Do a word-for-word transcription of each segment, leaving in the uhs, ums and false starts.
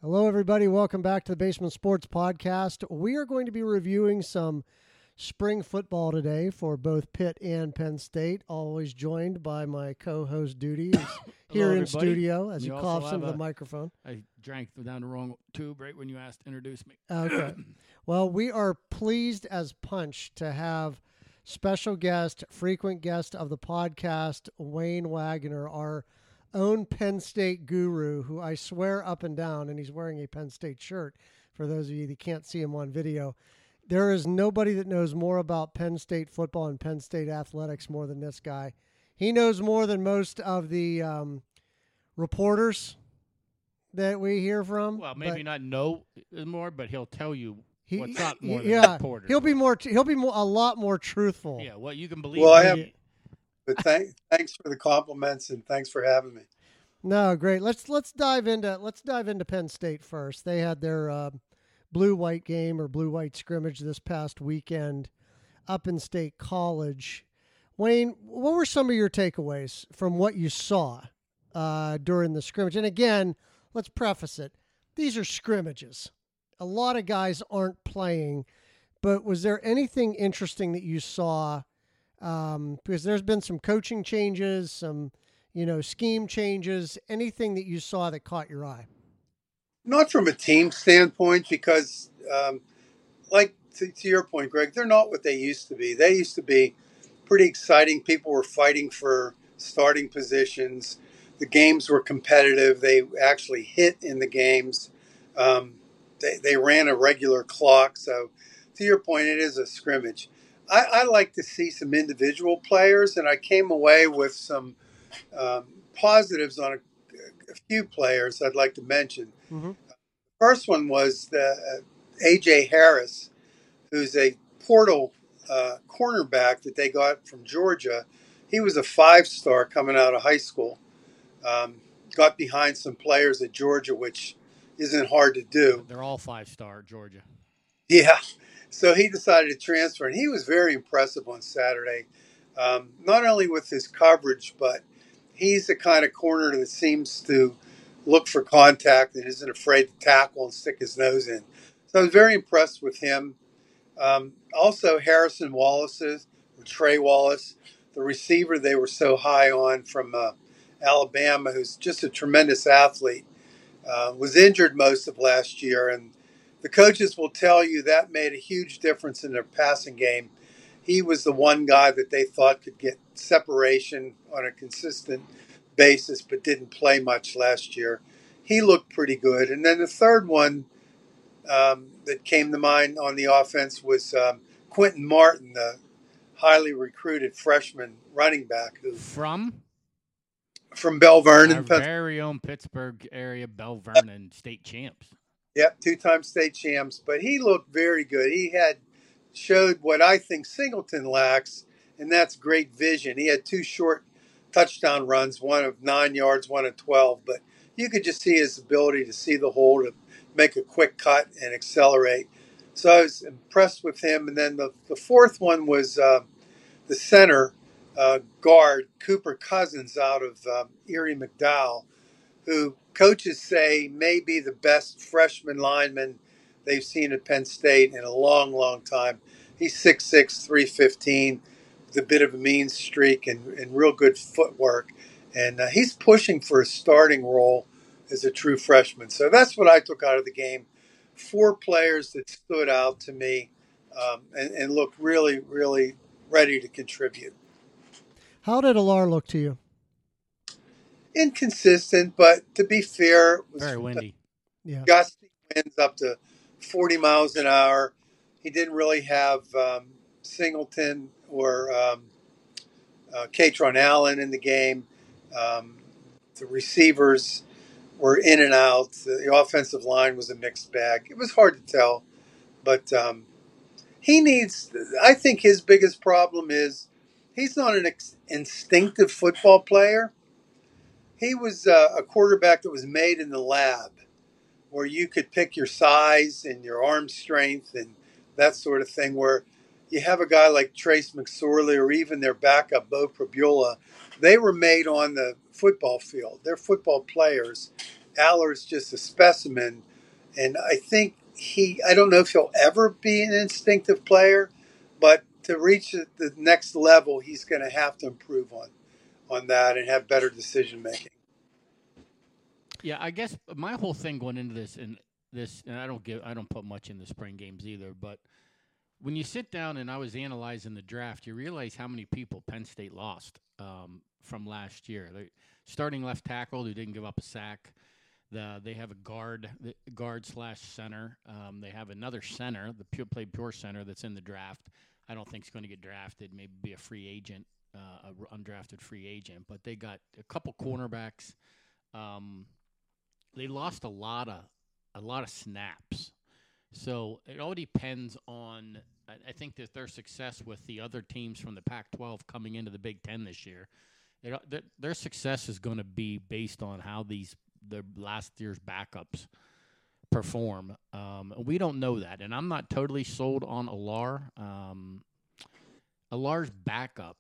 Hello, everybody. Welcome back to the Basement Sports Podcast. We are going to be reviewing some spring football today for both Pitt and Penn State. Always joined by my co-host Duty who's here Hello, in everybody. studio as We he also coughs into have the a- microphone. I drank down the wrong tube right when you asked to introduce me. Okay. Well, we are pleased as punch to have special guest, frequent guest of the podcast, Wayne Wagner, our own Penn State guru, who I swear up and down, and he's wearing a Penn State shirt for those of you that can't see him on video. There is nobody that knows more about Penn State football and Penn State athletics more than this guy. He knows more than most of the um, reporters that we hear from. Well, maybe but not know more, but he'll tell you he, what's up more than yeah, reporters. he'll be more. He'll be more, a lot more truthful. Yeah, well, you can believe. Well, I maybe- have, but thank, thanks for the compliments and thanks for having me. No, great. Let's let's dive into let's dive into Penn State first. They had their uh, blue-white game or blue-white scrimmage this past weekend up in State College. Wayne, what were some of your takeaways from what you saw uh, during the scrimmage? And again, let's preface it. These are scrimmages. A lot of guys aren't playing, but was there anything interesting that you saw? Um, because there's been some coaching changes, some, you know, scheme changes, anything that you saw that caught your eye? Not from a team standpoint, because, um, like to, to your point, Greg, they're not what they used to be. They used to be pretty exciting. People were fighting for starting positions. The games were competitive. They actually hit in the games. Um, they, they ran a regular clock. So to your point, it is a scrimmage. I, I like to see some individual players, and I came away with some um, positives on a, a few players I'd like to mention. Mm-hmm. First one was the, uh, A J Harris, who's a portal uh, cornerback that they got from Georgia. He was a five-star coming out of high school. Um, got behind some players at Georgia, which isn't hard to do. They're all five-star, Georgia. Yeah. So he decided to transfer, and he was very impressive on Saturday, um, not only with his coverage, but he's the kind of corner that seems to look for contact and isn't afraid to tackle and stick his nose in. So I was very impressed with him. Um, also, Harrison Wallace, or Trey Wallace, the receiver they were so high on from uh, Alabama, who's just a tremendous athlete, uh, was injured most of last year, and the coaches will tell you that made a huge difference in their passing game. He was the one guy that they thought could get separation on a consistent basis, but didn't play much last year. He looked pretty good. And then the third one um, that came to mind on the offense was um, Quentin Martin, the highly recruited freshman running back who From from Bell Vernon, our Pennsylvania. very own Pittsburgh area, Bell Vernon state champs. Yep, two-time state champs. But he looked very good. He had showed what I think Singleton lacks, and that's great vision. He had two short touchdown runs, one of nine yards, one of twelve. But you could just see his ability to see the hole, to make a quick cut and accelerate. So I was impressed with him. And then the, the fourth one was uh, the center uh, guard, Cooper Cousins, out of um, Erie McDowell, who coaches say may be the best freshman lineman they've seen at Penn State in a long, long time. He's six six, three fifteen, with a bit of a mean streak and, and real good footwork. And uh, he's pushing for a starting role as a true freshman. So that's what I took out of the game. Four players that stood out to me um, and, and looked really, really ready to contribute. How did Alar look to you? Inconsistent, but to be fair, it was Very windy. Yeah. gusty winds up to forty miles an hour. He didn't really have um, Singleton or um, uh, Katron Allen in the game. Um, the receivers were in and out. The offensive line was a mixed bag. It was hard to tell, but um, he needs. I think his biggest problem is he's not an ex- instinctive football player. He was uh, a quarterback that was made in the lab, where you could pick your size and your arm strength and that sort of thing, where you have a guy like Trace McSorley or even their backup, Bo Prabula. They were made on the football field. They're football players. Aller's just a specimen And I think he, I don't know if he'll ever be an instinctive player, but to reach the next level, he's going to have to improve on, on that and have better decision making. Yeah, I guess my whole thing going into this and this, and I don't give, I don't put much in the spring games either. But when you sit down and I was analyzing the draft, you realize how many people Penn State lost um, from last year. They, starting left tackle who didn't give up a sack. The, they have a guard, guard slash center. Um, they have another center, the pure, played pure center that's in the draft. I don't think he's going to get drafted. Maybe be a free agent, uh, a undrafted free agent. But they got a couple cornerbacks. Um, they lost a lot of a lot of snaps. So it all depends on. I think that their success with the other teams from the Pac twelve coming into the Big Ten this year, it, their success is going to be based on how these the last year's backups perform. Um, we don't know that, and I'm not totally sold on Alar. Um, Alar's backup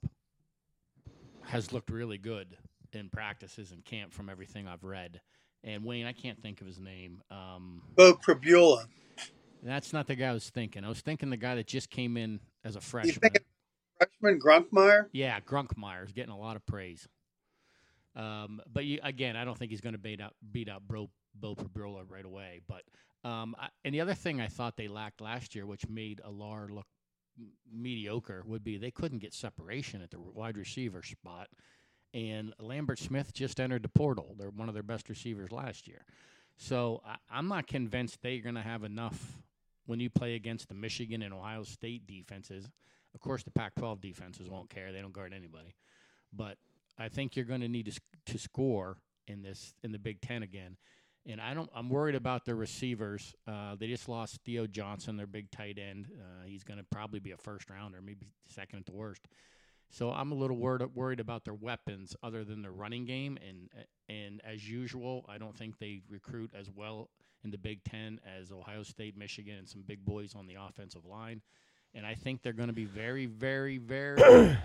has looked really good in practices and camp from everything I've read. And Wayne, I can't think of his name. Um, Bo Prabula. That's not the guy I was thinking. I was thinking the guy that just came in as a You freshman. think freshman Grunkmeyer? Yeah, Grunkmeyer's getting a lot of praise. Um, but you, again, I don't think he's going to beat out beat out Bo, Bo Prabula right away. But um, I, and the other thing I thought they lacked last year, which made Alar look mediocre, would be they couldn't get separation at the wide receiver spot. And Lambert Smith just entered the portal. They're one of their best receivers last year. So I, I'm not convinced they're going to have enough when you play against the Michigan and Ohio State defenses. Of course, the Pac twelve defenses won't care. They don't guard anybody. But I think you're going to need to, to score in this in the Big Ten again. And I don't. I'm worried about their receivers. Uh, they just lost Theo Johnson, their big tight end. Uh, he's going to probably be a first rounder, maybe second at the worst. So I'm a little worried worried about their weapons, other than their running game. And and as usual, I don't think they recruit as well in the Big Ten as Ohio State, Michigan, and some big boys on the offensive line. And I think they're going to be very, very, very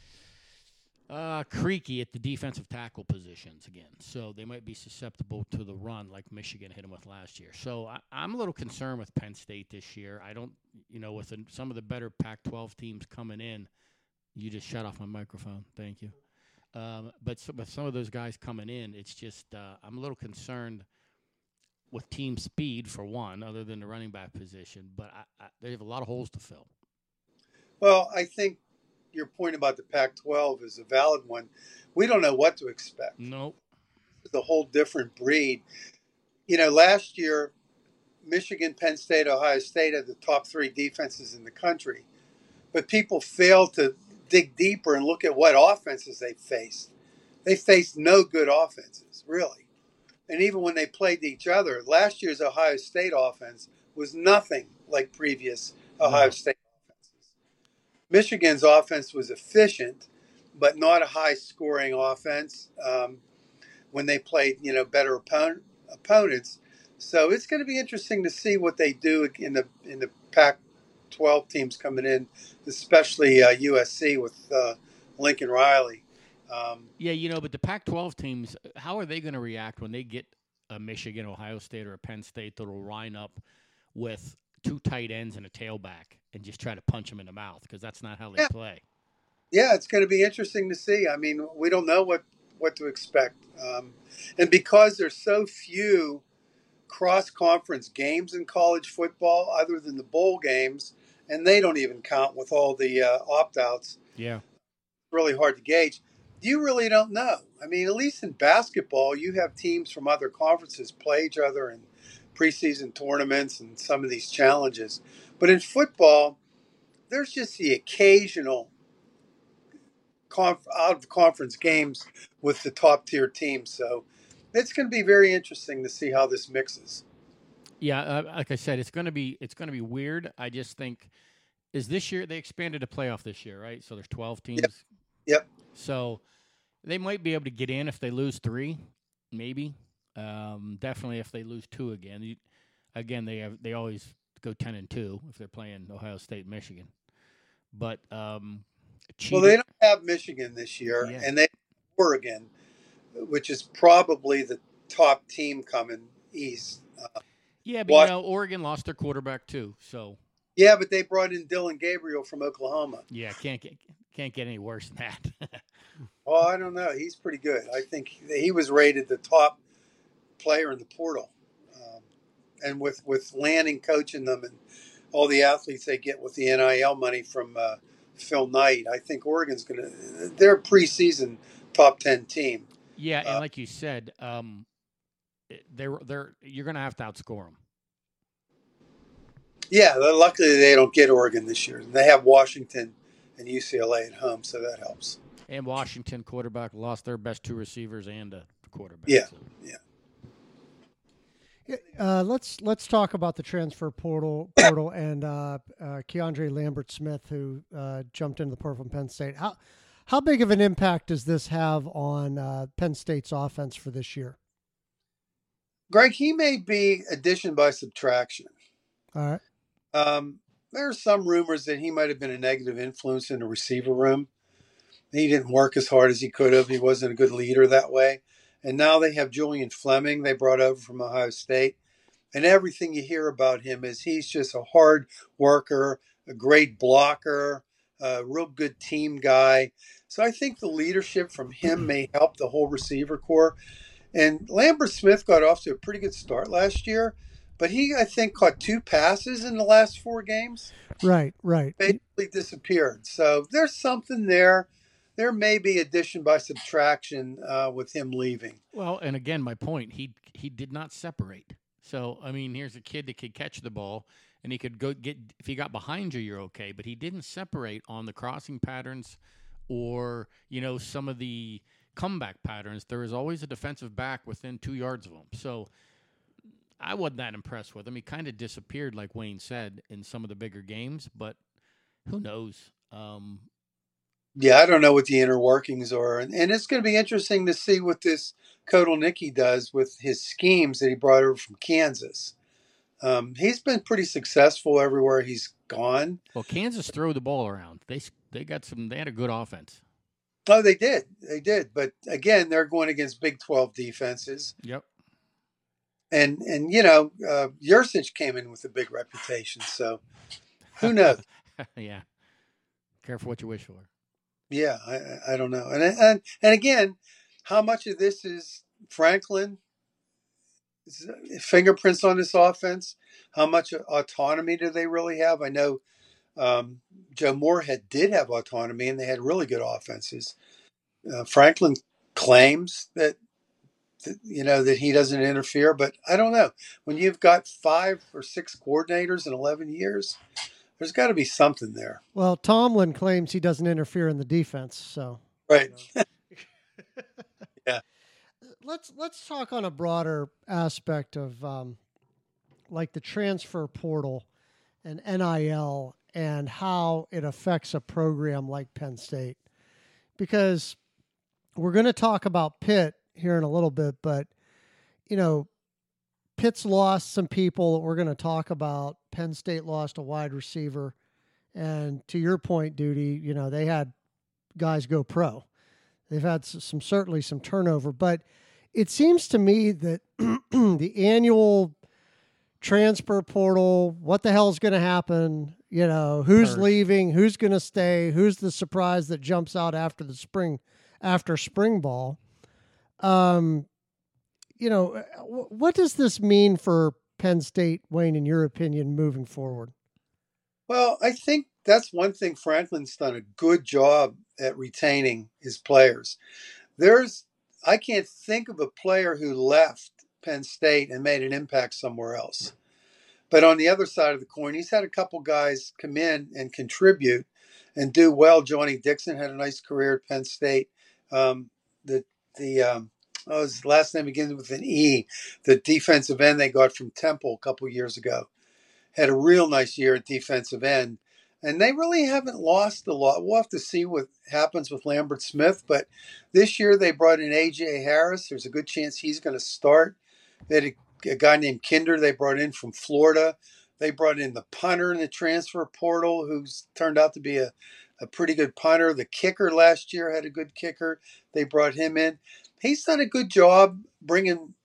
uh, creaky at the defensive tackle positions again. So they might be susceptible to the run like Michigan hit them with last year. So I, I'm a little concerned with Penn State this year. I don't, you know, with the, some of the better Pac twelve teams coming in. You just shut off my microphone. Thank you. Um, but so, with some of those guys coming in, it's just uh, I'm a little concerned with team speed for one, other than the running back position. But I, I, they have a lot of holes to fill. Well, I think your point about the Pac twelve is a valid one. We don't know what to expect. Nope. It's a whole different breed. You know, last year, Michigan, Penn State, Ohio State had the top three defenses in the country. But people fail to dig deeper and look at what offenses they faced. They faced no good offenses, really. And even when they played each other, last year's Ohio State offense was nothing like previous Ohio No. State offenses. Michigan's offense was efficient, but not a high-scoring offense um, when they played, you know, better opponent, opponents. So it's going to be interesting to see what they do in the in the Pac twelve teams coming in, especially uh, U S C with uh, Lincoln Riley. Um, yeah, you know, but the Pac twelve teams, how are they going to react when they get a Michigan, Ohio State, or a Penn State that will line up with two tight ends and a tailback and just try to punch them in the mouth? Because that's not how they yeah. play. Yeah, it's going to be interesting to see. I mean, we don't know what, what to expect. Um, and because there's so few cross-conference games in college football other than the bowl games, and they don't even count with all the uh, opt-outs. Yeah. Really hard to gauge. You really don't know. I mean, at least in basketball, you have teams from other conferences play each other in preseason tournaments and some of these challenges. But in football, there's just the occasional conf- out-of-conference games with the top-tier teams. So it's going to be very interesting to see how this mixes. Yeah, uh, like I said, it's going to be it's going to be weird. I just think is this year they expanded a playoff this year, right? So there's twelve teams. Yep. Yep. So they might be able to get in if they lose three, maybe. Um, definitely if they lose two again. You, again, they have they always go ten and two if they're playing Ohio State, Michigan. But um, well, they don't have Michigan this year, yeah. and they have Oregon, which is probably the top team coming east. Uh, Yeah, but What? you know, Oregon lost their quarterback too, so Yeah, but they brought in Dylan Gabriel from Oklahoma. yeah, can't get can't get any worse than that. Oh, I don't know. He's pretty good. I think he was rated the top player in the portal. Um, and with, with Lanning coaching them and all the athletes they get with the N I L money from uh, Phil Knight, I think Oregon's going to – they're a preseason top ten team. Yeah, and Uh, like you said, um, they're they're you're going to have to outscore them. Yeah, luckily they don't get Oregon this year. They have Washington and U C L A at home, so that helps. And Washington quarterback lost their best two receivers and a quarterback. Yeah, so. yeah. Uh, let's let's talk about the transfer portal portal and uh, uh, Keandre Lambert Smith, who uh, jumped into the portal from Penn State. How how big of an impact does this have on uh, Penn State's offense for this year? Greg, he may be addition by subtraction. All right. Um, there are some rumors that he might have been a negative influence in the receiver room. He didn't work as hard as he could have. He wasn't a good leader that way. And now they have Julian Fleming they brought over from Ohio State. And everything you hear about him is he's just a hard worker, a great blocker, a real good team guy. So I think the leadership from him may help the whole receiver corps. And Lambert Smith got off to a pretty good start last year, but he, I think, caught two passes in the last four games. Right, right. Basically disappeared. So there's something there. There may be addition by subtraction uh, with him leaving. Well, and again, my point, he he did not separate. So, I mean, here's a kid that could catch the ball, and he could go get – if he got behind you, you're okay. But he didn't separate on the crossing patterns or, you know, some of the comeback patterns. There is always a defensive back within two yards of him. So I wasn't that impressed with him. He kind of disappeared, like Wayne said, in some of the bigger games. But who knows? Um Yeah, I don't know what the inner workings are. And, and it's going to be interesting to see what this Kotelnicki does with his schemes that he brought over from Kansas. Um, he's been pretty successful everywhere he's gone. Well, Kansas threw the ball around. They they got some. They had a good offense. Oh, they did. They did. But again, they're going against Big twelve defenses. Yep. And, and you know, uh, Yurcich came in with a big reputation. So who knows? Yeah. Careful what you wish for. Yeah, I, I don't know. And, and and again, how much of this is Franklin fingerprints on this offense? How much autonomy do they really have? I know um, Joe Moorhead did have autonomy, and they had really good offenses. Uh, Franklin claims that, that you know that he doesn't interfere, but I don't know. When you've got five or six coordinators in eleven years, there's got to be something there. Well, Tomlin claims he doesn't interfere in the defense, so right. You know. Yeah. Let's let's talk on a broader aspect of um, like the transfer portal and N I L and how it affects a program like Penn State, because we're going to talk about Pitt here in a little bit, but you know, Pitt's lost some people that we're going to talk about. Penn State lost a wide receiver. And to your point, Duty, you know, they had guys go pro. They've had some, certainly some turnover. But it seems to me that the annual transfer portal, what the hell's going to happen? You know, who's First. leaving? Who's going to stay? Who's the surprise that jumps out after the spring, after spring ball? Um, you know, what does this mean for Penn State, Wayne, in your opinion, moving forward? Well, I think that's one thing Franklin's done a good job at retaining his players. There's, I can't think of a player who left Penn State and made an impact somewhere else. But on the other side of the coin, he's had a couple guys come in and contribute and do well. Johnny Dixon had a nice career at Penn State. Um, the, the, um, oh, his last name begins with an E. The defensive end they got from Temple a couple years ago had a real nice year at defensive end. And they really haven't lost a lot. We'll have to see what happens with Lambert Smith. But this year they brought in A J Harris. There's a good chance he's going to start. They had a, a guy named Kinder they brought in from Florida. They brought in the punter in the transfer portal, who's turned out to be a, a pretty good punter. The kicker last year had a good kicker. They brought him in. He's done a good job bringing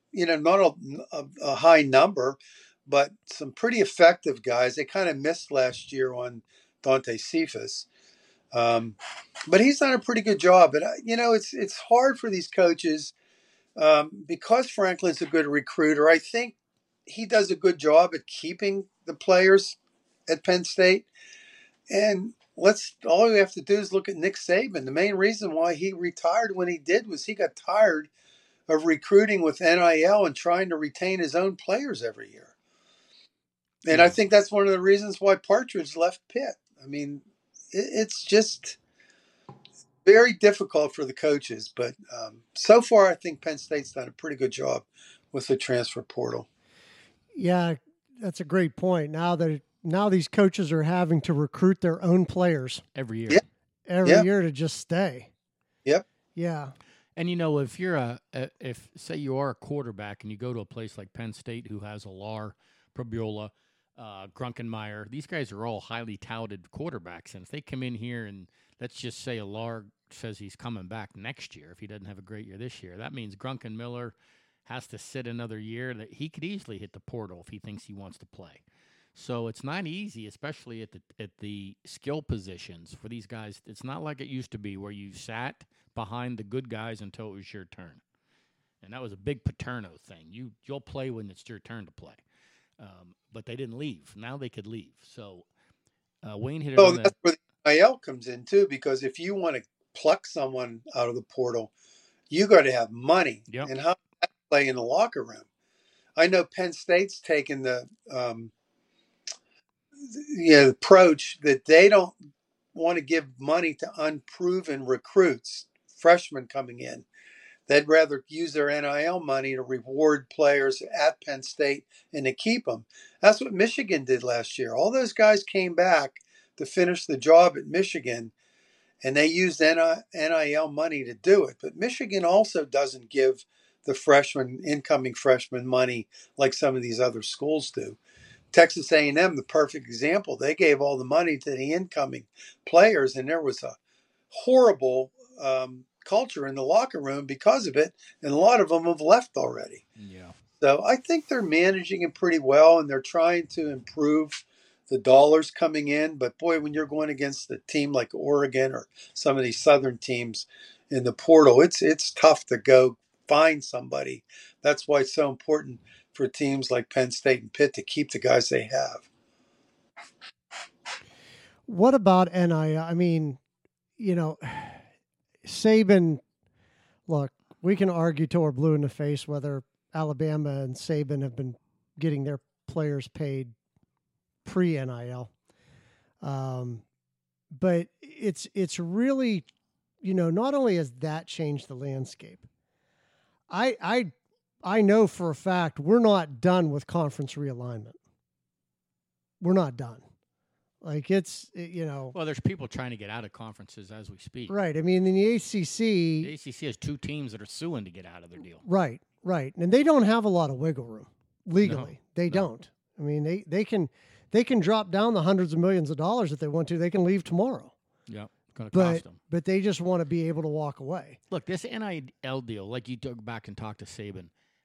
you know, not a, a, a high number, but some pretty effective guys. They kind of missed last year on Dante Cephas. Um, but he's done a pretty good job. But, you know, it's it's hard for these coaches um, because Franklin's a good recruiter. I think he does a good job at keeping the players at Penn State. And let's all we have to do is look at Nick Saban. The main reason why he retired when he did was he got tired of recruiting with N I L and trying to retain his own players every year. And yeah. I think that's one of the reasons why Partridge left Pitt. I mean, it, it's just very difficult for the coaches. But um, so far, I think Penn State's done a pretty good job with the transfer portal. Yeah, that's a great point. Now that now these coaches are having to recruit their own players every year, yeah. every yeah. year to just stay. Yep. Yeah. And, you know, if you're a, a, if say you are a quarterback and you go to a place like Penn State who has Alar, Probiola, uh, Grunkenmeyer, these guys are all highly touted quarterbacks. And if they come in here and let's just say Alar says he's coming back next year, if he doesn't have a great year this year, that means Grunkenmiller has to sit another year. That he could easily hit the portal if he thinks he wants to play. So it's not easy, especially at the at the skill positions for these guys. It's not like it used to be where you sat behind the good guys until it was your turn. And that was a big Paterno thing. You, you'll play when it's your turn to play. Um, but they didn't leave. Now they could leave. So uh, Wayne hit it Oh, on that's the, where the N I L comes in, too, because if you want to pluck someone out of the portal, you got to have money. Yep. And how to play in the locker room. I know Penn State's taken the um, you know, approach that they don't want to give money to unproven recruits, freshmen coming in. They'd rather use their N I L money to reward players at Penn State and to keep them. That's what Michigan did last year. All those guys came back to finish the job at Michigan, and they used N I L money to do it. But Michigan also doesn't give the freshmen, incoming freshmen, money like some of these other schools do. Texas A and M, the perfect example. They gave all the money to the incoming players, and there was a horrible um, culture in the locker room because of it, and a lot of them have left already. Yeah. So I think they're managing it pretty well, and they're trying to improve the dollars coming in. But boy, when you're going against a team like Oregon or some of these southern teams in the portal, it's it's tough to go find somebody. That's why it's so important for teams like Penn State and Pitt to keep the guys they have. What about N I L? I mean, you know, Saban, look, we can argue till we're blue in the face whether Alabama and Saban have been getting their players paid pre-N I L. Um, but it's it's really, you know, not only has that changed the landscape, I I I know for a fact we're not done with conference realignment. We're not done. Like it's, it, you know. Well, there's people trying to get out of conferences as we speak. Right. I mean, in the A C C. The A C C has two teams that are suing to get out of their deal. Right, right. And they don't have a lot of wiggle room legally. No, they no. don't. I mean, they, they can they can drop down the hundreds of millions of dollars if they want to. They can leave tomorrow. Yeah, it's going to But, cost them. but they just want to be able to walk away. Look, this N I L deal, like you go back and talk to Saban.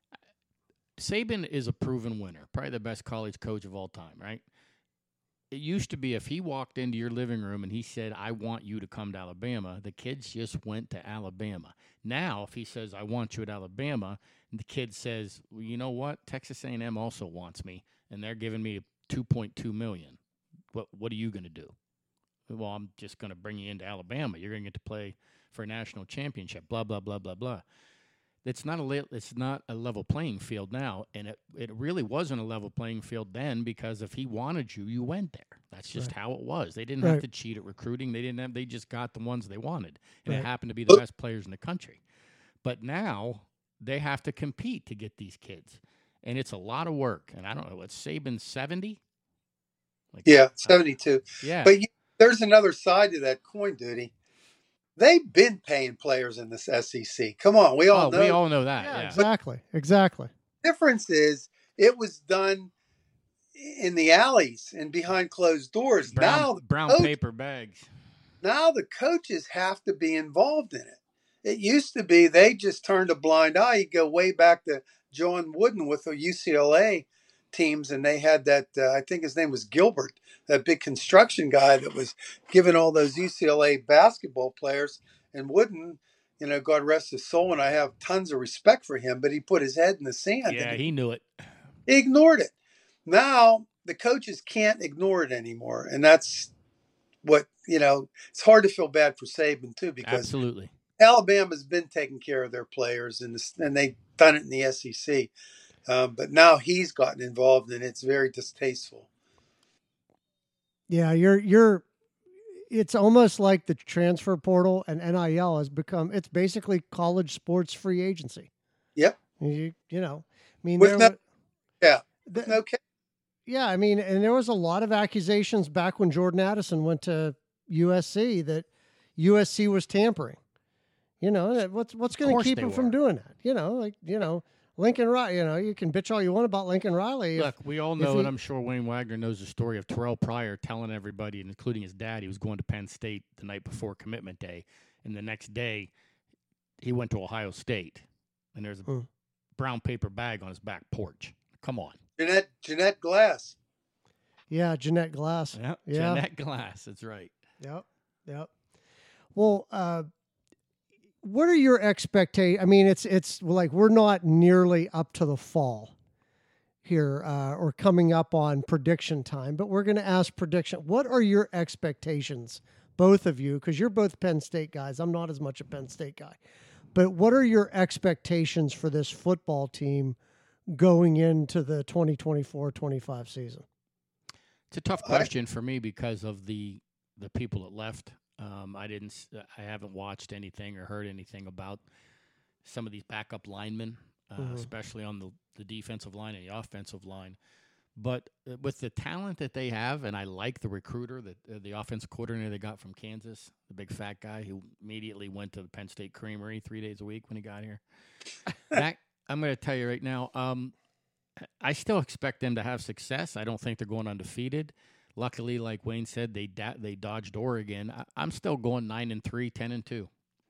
Saban is a proven winner, probably the best college coach of all time, right? It used to be if he walked into your living room and he said, I want you to come to Alabama, the kids just went to Alabama. Now, if he says, I want you at Alabama, and the kid says, well, you know what? Texas A and M also wants me, and they're giving me two point two million dollars. What, what are you going to do? Well, I'm just going to bring you into Alabama. You're going to get to play for a national championship, blah, blah, blah, blah, blah. It's not a le- it's not a level playing field now, and it, it really wasn't a level playing field then because if he wanted you, you went there. That's just Right. how it was. They didn't Right. have to cheat at recruiting. They didn't have. They just got the ones they wanted, and Right. it happened to be the best players in the country. But now they have to compete to get these kids, and it's a lot of work. And I don't know. What's Saban seventy? Like, Yeah, seventy-two. Uh, yeah, But you, there's another side to that coin, Duty. They've been paying players in this S E C. Come on, we all oh, know. we all know that. Yeah, Yeah, exactly. Exactly. The difference is it was done in the alleys and behind closed doors. brown, now, the brown coach- paper bags. now the coaches have to be involved in it. It used to be they just turned a blind eye. You go way back to John Wooden with the U C L A teams, and they had that, uh, I think his name was Gilbert, that big construction guy that was giving all those U C L A basketball players. And Wooden, you know, God rest his soul, and I have tons of respect for him, but he put his head in the sand. Yeah, and he knew it. He ignored it. Now the coaches can't ignore it anymore, and that's what, you know, it's hard to feel bad for Saban too, because Absolutely. Alabama's been taking care of their players, and this, and they've done it in the S E C. Um, but now he's gotten involved, and it's very distasteful. Yeah, you're you're. It's almost like the transfer portal and N I L has become. It's basically college sports free agency. Yep. You you know, I mean, With there no, were- yeah, the- with no ca- yeah, I mean, and there was a lot of accusations back when Jordan Addison went to U S C that U S C was tampering. You know, that- what's what's going to course keep they him from were. doing that? You know, like you know, Lincoln Riley. You know, you can bitch all you want about Lincoln Riley. if- Look, we all if know, he- and I'm sure Wayne Wagner knows the story of Terrell Pryor telling everybody, including his dad, he was going to Penn State the night before commitment day, and the next day he went to Ohio State, and there's a Hmm. brown paper bag on his back porch. Come on. Jeanette Jeanette Glass. yeah, Jeanette Glass. Yep. Yeah. Jeanette Glass. That's right. Yep. Yep. Well, uh, what are your expectations? I mean, it's it's like we're not nearly up to the fall here, uh, or coming up on prediction time, but we're going to ask prediction. What are your expectations, both of you? Because you're both Penn State guys. I'm not as much a Penn State guy, but what are your expectations for this football team going into the twenty twenty-four twenty-five season? It's a tough I- question for me because of the the people that left. Um, I didn't. s- I haven't watched anything or heard anything about some of these backup linemen, uh, Mhm. especially on the, the defensive line and the offensive line. But uh, with the talent that they have, and I like the recruiter, that uh, the offensive coordinator they got from Kansas, the big fat guy who immediately went to the Penn State Creamery three days a week when he got here. that I'm going to tell you right now. Um, I still expect them to have success. I don't think they're going undefeated. Luckily, like Wayne said, they da- they dodged Oregon. I- I'm still going nine and three, ten and two.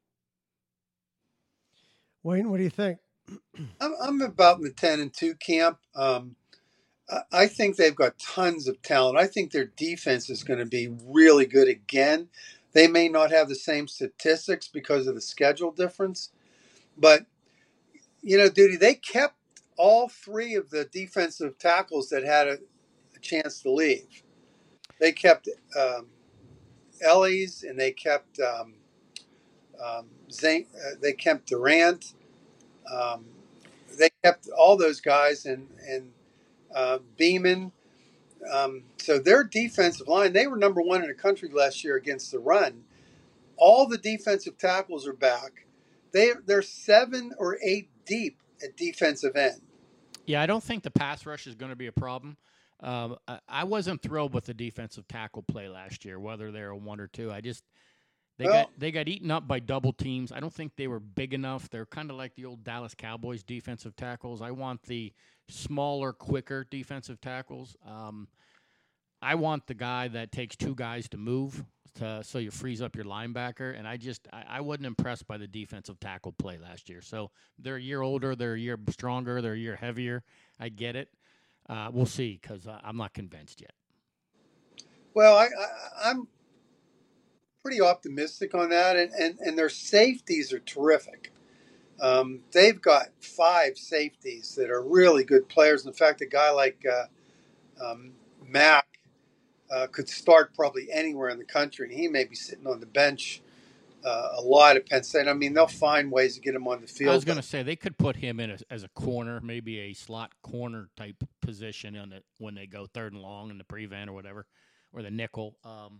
Wayne, what do you think? I'm, I'm about in the ten and two camp. Um, I- I think they've got tons of talent. I think their defense is going to be really good again. They may not have the same statistics because of the schedule difference, but you know, Duty, they kept all three of the defensive tackles that had a, a chance to leave. They kept um, Ellies, and they kept um, um, Zane, uh, they kept Durant. Um, they kept all those guys, and and uh, Beeman. Um, so their defensive line, they were number one in the country last year against the run. All the defensive tackles are back. They they're seven or eight deep at defensive end. Yeah, I don't think the pass rush is going to be a problem. Um, I, I wasn't thrilled with the defensive tackle play last year, whether they're a one or two. I just they Well- got they got eaten up by double teams. I don't think they were big enough. They're kind of like the old Dallas Cowboys defensive tackles. I want the smaller, quicker defensive tackles. Um, I want the guy that takes two guys to move, to, so you freeze up your linebacker. And I just I, I wasn't impressed by the defensive tackle play last year. So they're a year older, they're a year stronger, they're a year heavier. I get it. Uh, we'll see, because uh, I'm not convinced yet. Well, I, I, I'm pretty optimistic on that, and, and, and their safeties are terrific. Um, they've got five safeties that are really good players. In fact, a guy like uh, um, Mack uh, could start probably anywhere in the country, and he may be sitting on the bench uh, a lot at Penn State. I mean, they'll find ways to get him on the field. I was going to say they could put him in as, as a corner, maybe a slot corner type position on it when they go third and long in the prevent or whatever, or the nickel. Um,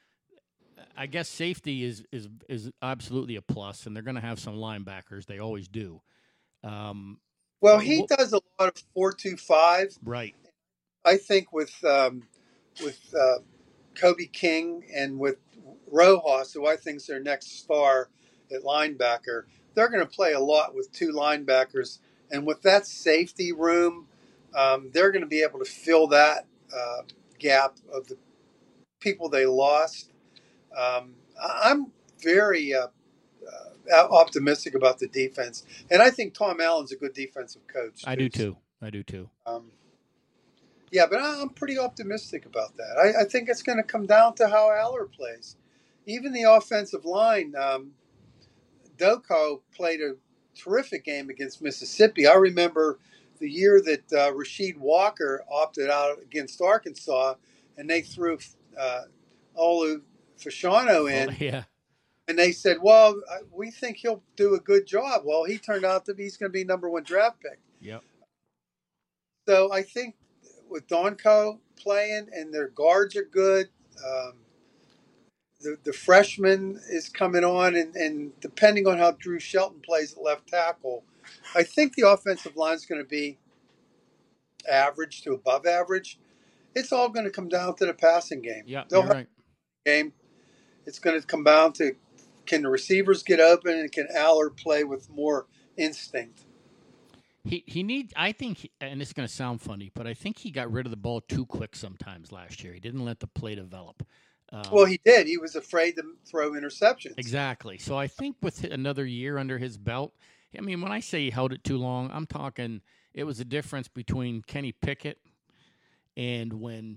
I guess safety is is is absolutely a plus, and they're going to have some linebackers. They always do. Um, Well, he Well- does a lot of four two five. right. I think with um, with uh, Kobe King and with Rojas, who I think is their next star at linebacker, they're going to play a lot with two linebackers. And with that safety room, um, they're going to be able to fill that uh, gap of the people they lost. Um, I- I'm very uh, uh, optimistic about the defense, and I think Tom Allen's a good defensive coach. I do too. I do too. Um, yeah, but I'm pretty optimistic about that. I, I think it's going to come down to how Aller plays. Even the offensive line, um, Doko played a terrific game against Mississippi. I remember the year that uh, Rasheed Walker opted out against Arkansas, and they threw uh, Olu Fashanu in. Oh, yeah. And they said, well, we think he'll do a good job. Well, he turned out to be, he's going to be number one draft pick. Yep. So I think with Donko playing and their guards are good, um, the the freshman is coming on, and, and depending on how Drew Shelton plays at left tackle, I think the offensive line is going to be average to above average. It's all going to come down to the passing game. Yeah, They'll you're have right. a game. It's going to come down to, can the receivers get open, and can Aller play with more instinct? He he need. I think, he, and it's going to sound funny, but I think he got rid of the ball too quick sometimes last year. He didn't let the play develop. Um, Well, he did. He was afraid to throw interceptions. Exactly. So I think with another year under his belt, I mean, when I say he held it too long, I'm talking it was a difference between Kenny Pickett and when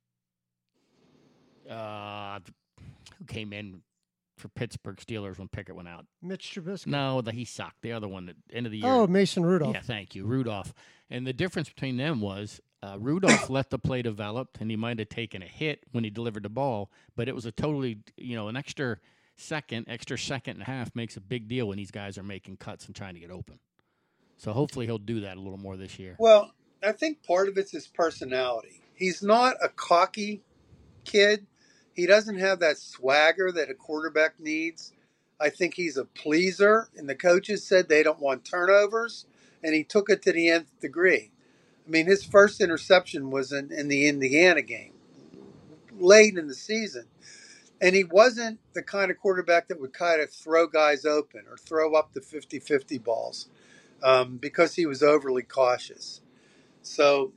uh, who came in for Pittsburgh Steelers when Pickett went out. Mitch Trubisky. No, the, he sucked. The other one at the end of the year. Oh, Mason Rudolph. Yeah, thank you, Rudolph. And the difference between them was uh, Rudolph let the play develop, and he might have taken a hit when he delivered the ball, but it was a totally, you know, an extra second, extra second and a half makes a big deal when these guys are making cuts and trying to get open. So hopefully he'll do that a little more this year. Well, I think part of it's his personality. He's not a cocky kid. He doesn't have that swagger that a quarterback needs. I think he's a pleaser, and the coaches said they don't want turnovers, and he took it to the nth degree. I mean, his first interception was in, in the Indiana game, late in the season. And he wasn't the kind of quarterback that would kind of throw guys open or throw up the fifty-fifty balls um, because he was overly cautious. So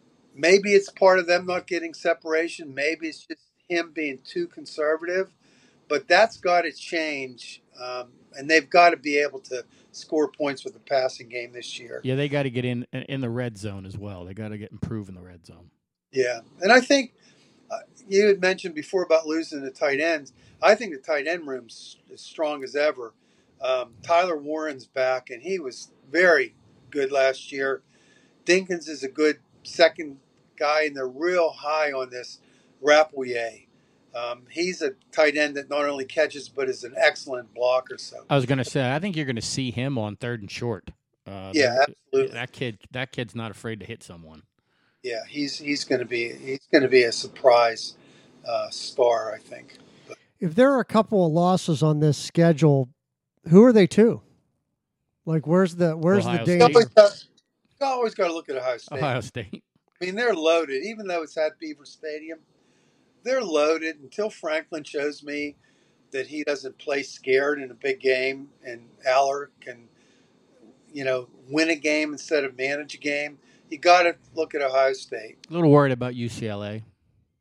maybe it's part of them not getting separation. Maybe it's just him being too conservative. But that's got to change, um, and they've got to be able to score points with the passing game this year. Yeah, they got to get in in the red zone as well. They got to get improved in the red zone. Yeah, and I think uh, you had mentioned before about losing the tight ends. I think the tight end room's as strong as ever. Um, Tyler Warren's back, and he was very good last year. Dinkins is a good second guy, and they're real high on this Rapouille. Um, he's a tight end that not only catches but is an excellent blocker. So I was going to say, I think you're going to see him on third and short. Uh, yeah, absolutely. That kid, that kid's not afraid to hit someone. Yeah, he's he's going to be he's going to be a surprise uh, star, I think. But, if there are a couple of losses on this schedule, who are they to? Like, where's the where's Ohio the you danger? always got, you always got to look at Ohio State. Ohio State. I mean, they're loaded, even though it's at Beaver Stadium. They're loaded until Franklin shows me that he doesn't play scared in a big game, and Aller can, you know, win a game instead of manage a game. You got to look at Ohio State. A little worried about U C L A.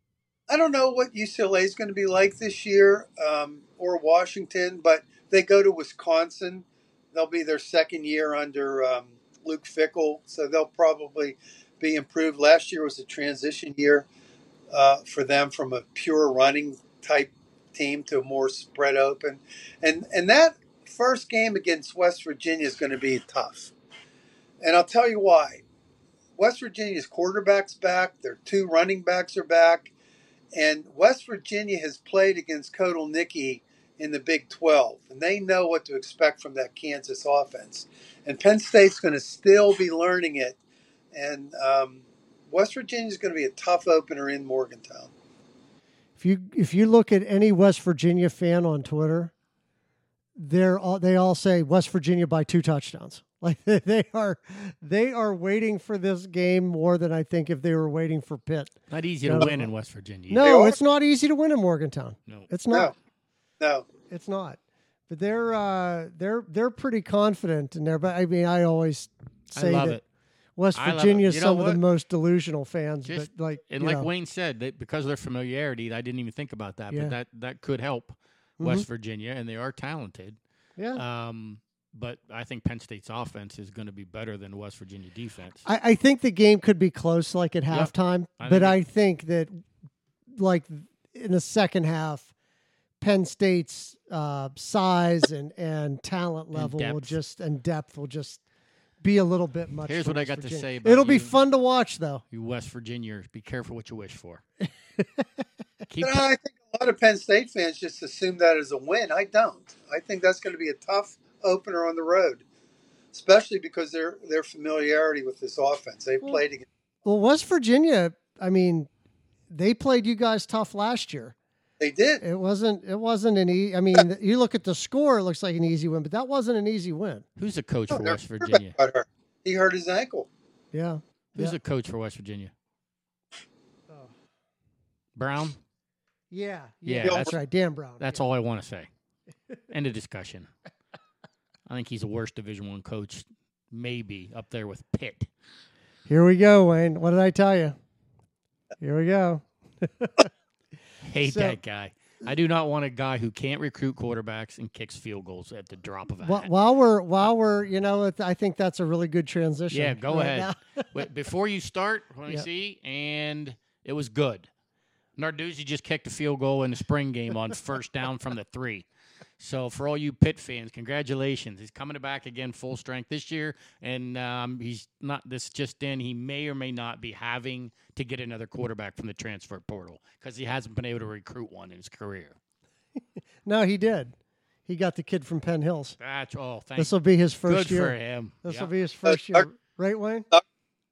I don't know what U C L A is going to be like this year, um, or Washington, but they go to Wisconsin. They'll be their second year under um, Luke Fickell, so they'll probably be improved. Last year was a transition year uh, for them from a pure running type team to a more spread open. And, and that first game against West Virginia is going to be tough. And I'll tell you why. West Virginia's quarterback's back. Their two running backs are back. And West Virginia has played against Kotelnicki in the Big twelve. And they know what to expect from that Kansas offense. And Penn State's going to still be learning it. And um, West Virginia's going to be a tough opener in Morgantown. If you if you look at any West Virginia fan on Twitter, they're all, they all say West Virginia by two touchdowns. Like they are they are waiting for this game more than I think if they were waiting for Pitt. Not easy No. to win in West Virginia. No, it's not easy to win in Morgantown. No. It's not. No, no. It's not. But they're uh, they're they're pretty confident in there. But I mean, I always say I love that it. West I love Virginia it. is You know some of what? the most delusional fans. Just- but like, And you like know, Wayne said, that because of their familiarity, I didn't even think about that, Yeah. but that, that could help Mhm. West Virginia, and they are talented. Yeah. Um, but I think Penn State's offense is going to be better than West Virginia defense. I, I think the game could be close, like at Yep. halftime, I but think it- I think that, like in the second half, Penn State's uh, size and, and talent level will depth. just and depth will just be a little bit much. Here's for what I West got to Virginia. say about It'll be you. fun to watch, though. You West Virginians, be careful what you wish for. Keep You know, I think a lot of Penn State fans just assume that as a win. I don't. I think that's going to be a tough opener on the road, especially because their their familiarity with this offense. They've Well- played against. Well, West Virginia, I mean, they played you guys tough last year. They did. It wasn't. It wasn't an easy. I mean, you look at the score; it looks like an easy win, but that wasn't an easy win. Who's the coach No, for their West quarterback Virginia? got hurt. He hurt his ankle. Yeah. Who's Yeah. the coach for West Virginia? Brown? Yeah. Yeah, that's, that's- right. Dan Brown. That's yeah. all I want to say. End of discussion. I think he's the worst Division One coach, maybe up there with Pitt. Here we go, Wayne. What did I tell you? Here we go. Hate So- that guy. I do not want a guy who can't recruit quarterbacks and kicks field goals at the drop of a Wh- hat. While we're while we're you know, it- I think that's a really good transition. Yeah, go right ahead. now. Wait, before you start, let me Yeah. see, and it was good. Narduzzi just kicked a field goal in the spring game on first down from the three. So for all you Pitt fans, congratulations. He's coming back again full strength this year, and um, he's not this just in. He may or may not be having to get another quarterback from the transfer portal because he hasn't been able to recruit one in his career. No, he did. He got the kid from Penn Hills. That's all. Thank This will be his first Good year. for him. This Yep. will be his first Uh, year, right, Wayne? Doug-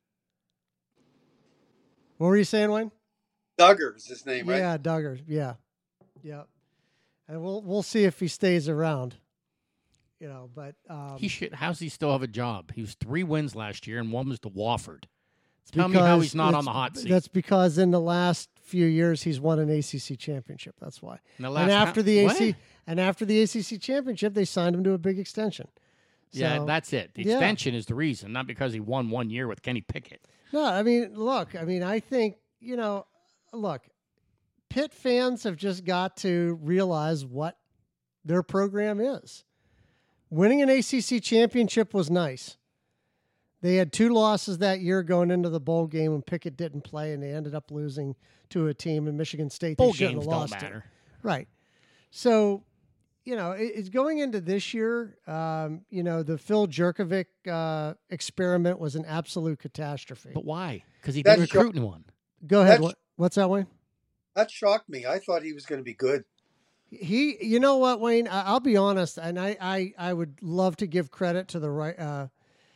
What were you saying, Wayne? Duggar's his name, right? Yeah, Duggar. Yeah, yeah. And we'll we'll see if he stays around. You know, but um, He should. How's he still have a job? He was three wins last year, and one was to Wofford. it's Tell me how because he's not on it's- the hot seat. That's because in the last few years he's won an A C C championship. That's why. In the last And after the what? A C and after the A C C championship, they signed him to a big extension. Yeah, So- that's it. The yeah. extension is the reason, not because he won one year with Kenny Pickett. No, I mean, look, I mean, I think, you know, look, Pitt fans have just got to realize what their program is. Winning an A C C championship was nice. They had two losses that year going into the bowl game when Pickett didn't play, and they ended up losing to a team in Michigan State. Bowl they shouldn't games have don't lost to. matter. Right. So, you know, it, it's going into this year. Um, you know, the Phil Jerkovic uh, experiment was an absolute catastrophe. But why? Because he That's didn't recruit anyone. Go ahead. That's- What, what's that, Wayne? That shocked me. I thought he was going to be good. He, you know what, Wayne? I, I'll be honest, and I, I, I would love to give credit to the right, uh,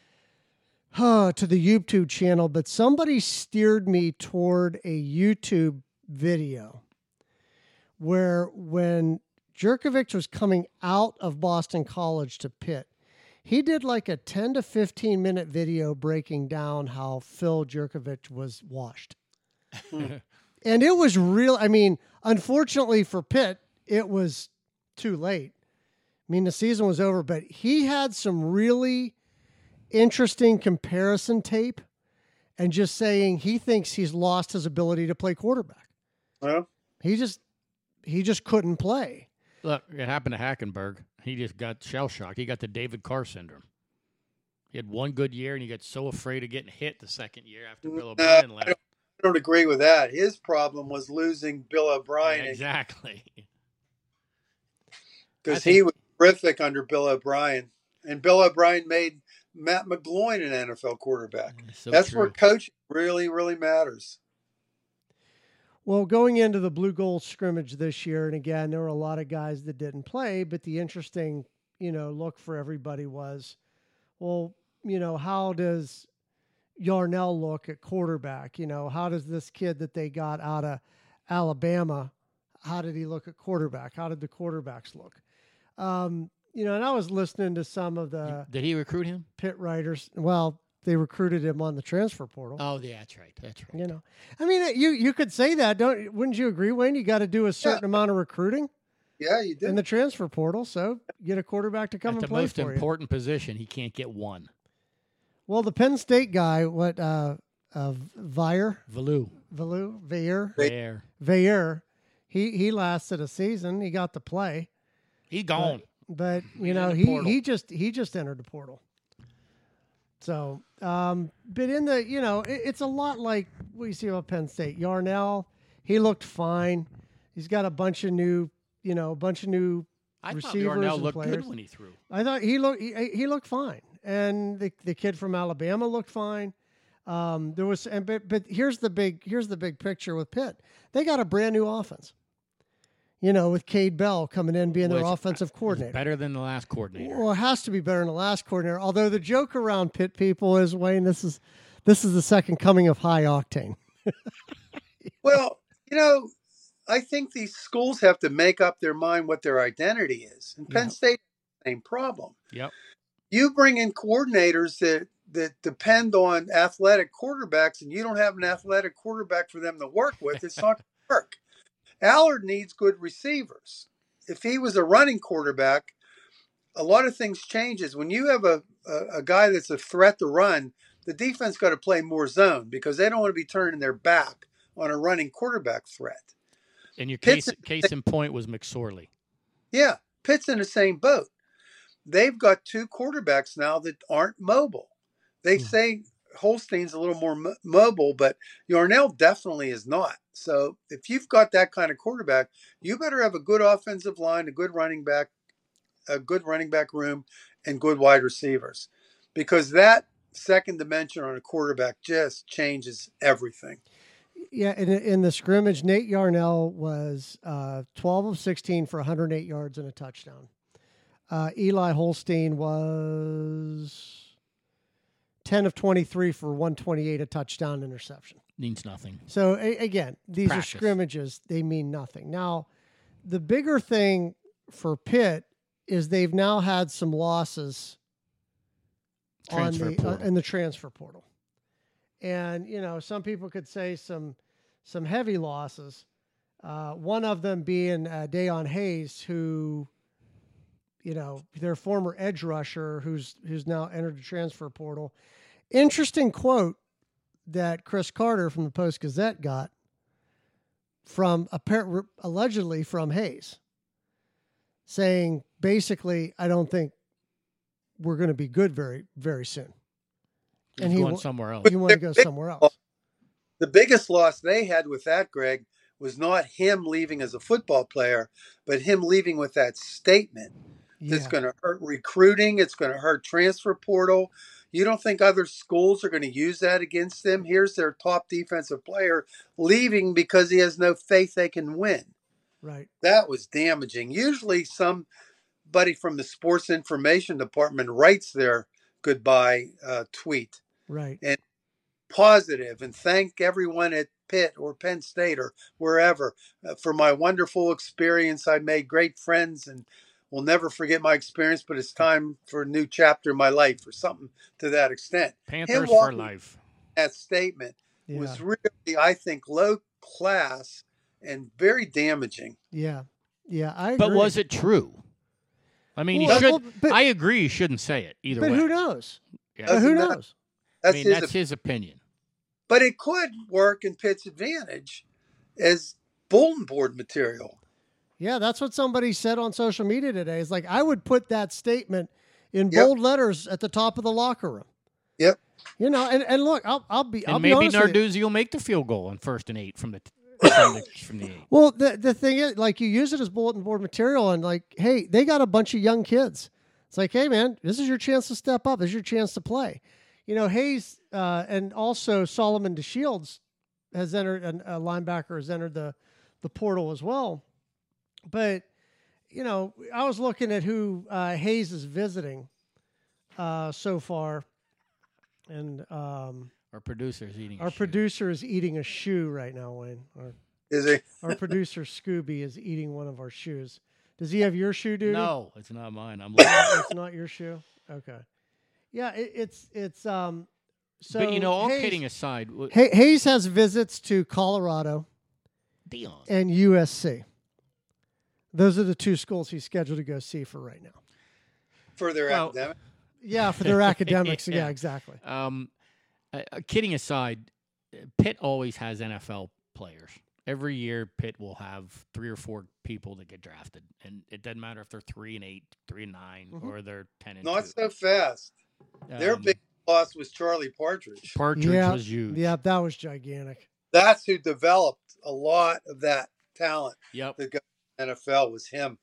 uh, to the YouTube channel, but somebody steered me toward a YouTube video where when Jerkovic was coming out of Boston College to Pitt, he did like a ten to fifteen minute video breaking down how Phil Jerkovic was washed. And it was real. I mean, unfortunately for Pitt, it was too late. I mean, the season was over, but he had some really interesting comparison tape and just saying he thinks he's lost his ability to play quarterback. Well, He just he just couldn't play. Look, it happened to Hackenberg. He just got shell shocked. He got the David Carr syndrome. He had one good year, and he got so afraid of getting hit the second year after Bill Uh, O'Brien I left. don't, I don't agree with that. His problem was losing Bill O'Brien Exactly. I because think- he was terrific under Bill O'Brien, and Bill O'Brien made Matt McGloin an N F L quarterback. So That's true. where coaching really, really matters. Well, going into the blue gold scrimmage this year, and again, there were a lot of guys that didn't play, but the interesting, you know, look for everybody was, well, you know, how does Yarnell look at quarterback? You know, how does this kid that they got out of Alabama, how did he look at quarterback? How did the quarterbacks look? Um, you know, and I was listening to some of the Did he recruit him? Pitt writers. Well, they recruited him on the transfer portal. Oh, yeah, that's right. That's right. You know, I mean, you you could say that, don't? Wouldn't you agree, Wayne? You got to do a certain amount of recruiting Yeah, you did. in the transfer portal, so get a quarterback to come At and the play most for you. important position, he can't get one. Well, the Penn State guy, what, uh, uh, Vier, Valu. Valu, Vier, There. Vier, he he lasted a season. He got to play. He's gone. but you He's know in the he portal. he just he just entered the portal. So, um, but in the you know it, it's a lot like what you see about Penn State. Yarnell, he looked fine. He's got a bunch of new you know a bunch of new I thought receivers Yarnell and looked players. good when he threw. I thought he looked he, he looked fine, and the the kid from Alabama looked fine. Um, there was, and but, but here's the big here's the big picture with Pitt. They got a brand new offense. You know, with Cade Bell coming in being their Was- offensive coordinator. Better than the last coordinator. Well, it has to be better than the last coordinator. Although the joke around Pitt people is, Wayne, this is this is the second coming of high octane. Well, you know, I think these schools have to make up their mind what their identity is. And Penn Yeah. State, same problem. Yep. You bring in coordinators that that depend on athletic quarterbacks, and you don't have an athletic quarterback for them to work with. It's not going to work. Allard needs good receivers. If he was a running quarterback, a lot of things changes. When you have a, a, a guy that's a threat to run, the defense got to play more zone because they don't want to be turning their back on a running quarterback threat. And your Pitt's- case case in point was McSorley. Yeah, Pitt's in the same boat. They've got two quarterbacks now that aren't mobile. They Hmm. say Holstein's a little more mo- mobile, but Yarnell definitely is not. So if you've got that kind of quarterback, you better have a good offensive line, a good running back, a good running back room, and good wide receivers, because that second dimension on a quarterback just changes everything. Yeah, in, in the scrimmage, Nate Yarnell was uh, twelve of sixteen for one hundred eight yards and a touchdown. Uh, Eli Holstein was ten of twenty-three for one twenty-eight, a touchdown, interception. Means nothing. So a, again, these Practice. are scrimmages; they mean nothing. Now, the bigger thing for Pitt is they've now had some losses Transfer on the portal. uh, in the transfer portal, and you know some people could say some some heavy losses. Uh, one of them being uh, Dayon Hayes, who, you know, their former edge rusher, who's who's now entered the transfer portal. Interesting quote that Chris Carter from the Post Gazette got from appar- allegedly from Hayes, saying basically, I don't think we're going to be good very very soon. He's And he going wa- somewhere else. You want to go somewhere else? The biggest loss they had with that, Greg, was not him leaving as a football player, but him leaving with that statement. It's Yeah, going to hurt recruiting. It's going to hurt transfer portal. You don't think other schools are going to use that against them? Here's their top defensive player leaving because he has no faith they can win. right. That was damaging. Usually somebody from the sports information department writes their goodbye uh, tweet, Right. and positive, and thank everyone at Pitt or Penn State or wherever uh, for my wonderful experience. I made great friends and will never forget my experience, but it's time for a new chapter in my life or something to that extent. Panthers for walking- life. That statement Yeah. was really, I think, low class and very damaging. Yeah. Yeah. I agree. But was it true? I mean, Well, he should. well, but- I agree. He shouldn't say it either But way. who knows? Yeah. But who Doesn't matter. knows? I That's mean, his that's his opinion. But it could work in Pitt's advantage as bulletin board material. Yeah, that's what somebody said on social media today. It's like, I would put that statement in Yep. bold letters at the top of the locker room. Yep. You know, and, and look, I'll I'll be I'll And be maybe honest with you. Narduzzi will make the field goal on first and eight from the from the, from the eight. Well, the the thing is, like, you use it as bulletin board material, and like, hey, they got a bunch of young kids. It's like, hey, man, this is your chance to step up. This is your chance to play. You know, Hayes uh, and also Solomon DeShields has entered, and a linebacker has entered the the portal as well. But you know, I was looking at who uh, Hayes is visiting uh, so far, and um, Our producer's eating. a our shit. producer is eating a shoe right now, Wayne. Our, Is it? our producer Scooby is eating one of our shoes. Does he have your shoe, dude? No, it's not mine. I'm. looking. It's not your shoe. Okay. Yeah, it, it's it's um. So but you know, all Hayes, kidding aside, w- Hay- Hayes has visits to Colorado Dion. and U S C. Those are the two schools he's scheduled to go see for right now. For their Well, academic. Yeah, for their academics. yeah. Yeah. exactly. Um, uh, uh, kidding aside, uh, Pitt always has N F L players. every year Pitt will have three or four people that get drafted, and it doesn't matter if they're three and eight, three and 9 Mhm. or they're ten and Not two. so fast. Their Um, big loss was Charlie Partridge. Partridge Yeah, was huge. Yeah, that was gigantic. That's who developed a lot of that talent Yep. that got to the N F L was him.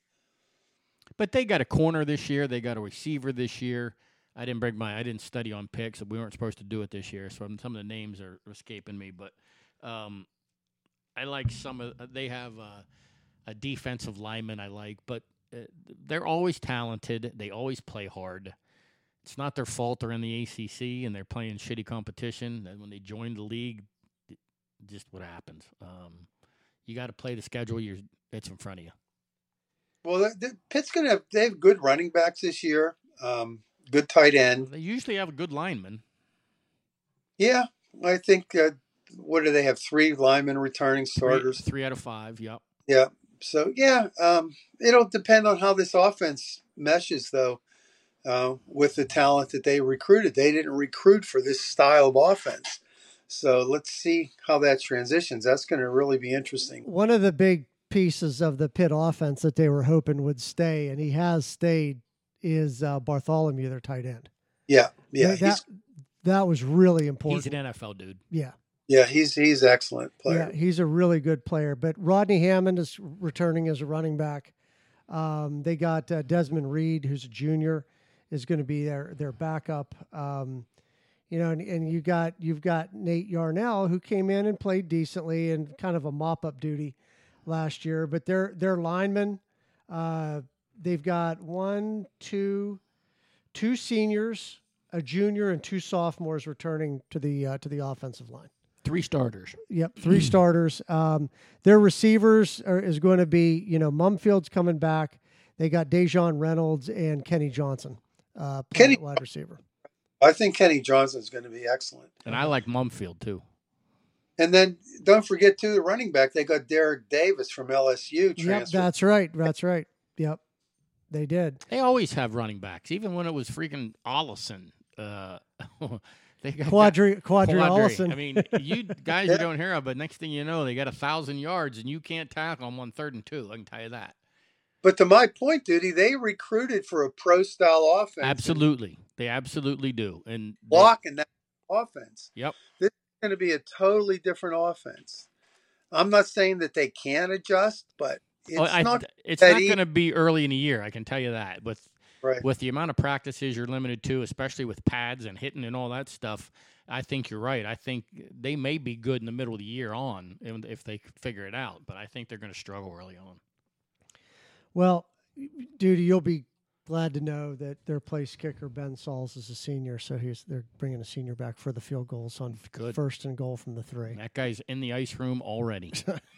But they got a corner this year. They got a receiver this year. I didn't bring my. I didn't study on picks. We weren't supposed to do it this year, so some of the names are escaping me. But um, I like some of. They have a, a defensive lineman I like, but uh, they're always talented. They always play hard. It's not their fault they're in the A C C and they're playing shitty competition. And when they join the league, just what happens. Um, you got to play the schedule you're, that's in front of you. Well, the, the, Pitt's going to have, they have good running backs this year, um, good tight end. They usually have a good lineman. Yeah, I think, uh, what do they have, three linemen returning starters? Three, three out of five, yep. Yeah, so yeah, um, it'll depend on how this offense meshes, though, uh, with the talent that they recruited. They didn't recruit for this style of offense. So let's see how that transitions. That's going to really be interesting. One of the big pieces of the Pitt offense that they were hoping would stay, and he has stayed, is uh, Bartholomew, their tight end. Yeah, yeah, that, that, that was really important. He's an N F L dude. Yeah, yeah, he's he's an excellent player. Yeah, he's a really good player. But Rodney Hammond is returning as a running back. Um, they got uh, Desmond Reed, who's a junior, is going to be their their backup. Um, You know, and, and you got you've got Nate Yarnell, who came in and played decently and kind of a mop up duty last year. But they're they're linemen. Uh, they've got one, two, two seniors, a junior, and two sophomores returning to the uh, to the offensive line. Three starters. Yep, three starters. Um, their receivers are, is going to be, you know, Mumfield's coming back. They got Dejon Reynolds and Kenny Johnson, uh, Kenny wide receiver. I think Kenny Johnson's going to be excellent. And I like Mumfield, too. And then don't forget, too, the running back. They got Derek Davis from L S U transfer. Yep, that's right. That's right. Yep, they did. They always have running backs, even when it was freaking Ollison. Uh, they got Quadri, Quadri, Quadri. Ollison. I mean, you guys Yeah. you don't hear of, but next thing you know, they got a thousand yards, and you can't tackle them on third and two. I can tell you that. But to my point, Duty, they recruited for a pro-style offense. Absolutely. They absolutely do. And they- Blocking that offense. Yep. This is going to be a totally different offense. I'm not saying that they can adjust, but it's Oh, I- not it's that not easy. going to be early in the year. I can tell you that. With right. with the amount of practices you're limited to, especially with pads and hitting and all that stuff, I think you're right. I think they may be good in the middle of the year on if they figure it out, but I think they're going to struggle early on. Well, Duty, you'll be glad to know that their place kicker Ben Sauls is a senior, so he's they're bringing a senior back for the field goals on Good. first and goal from the three. That guy's in the ice room already.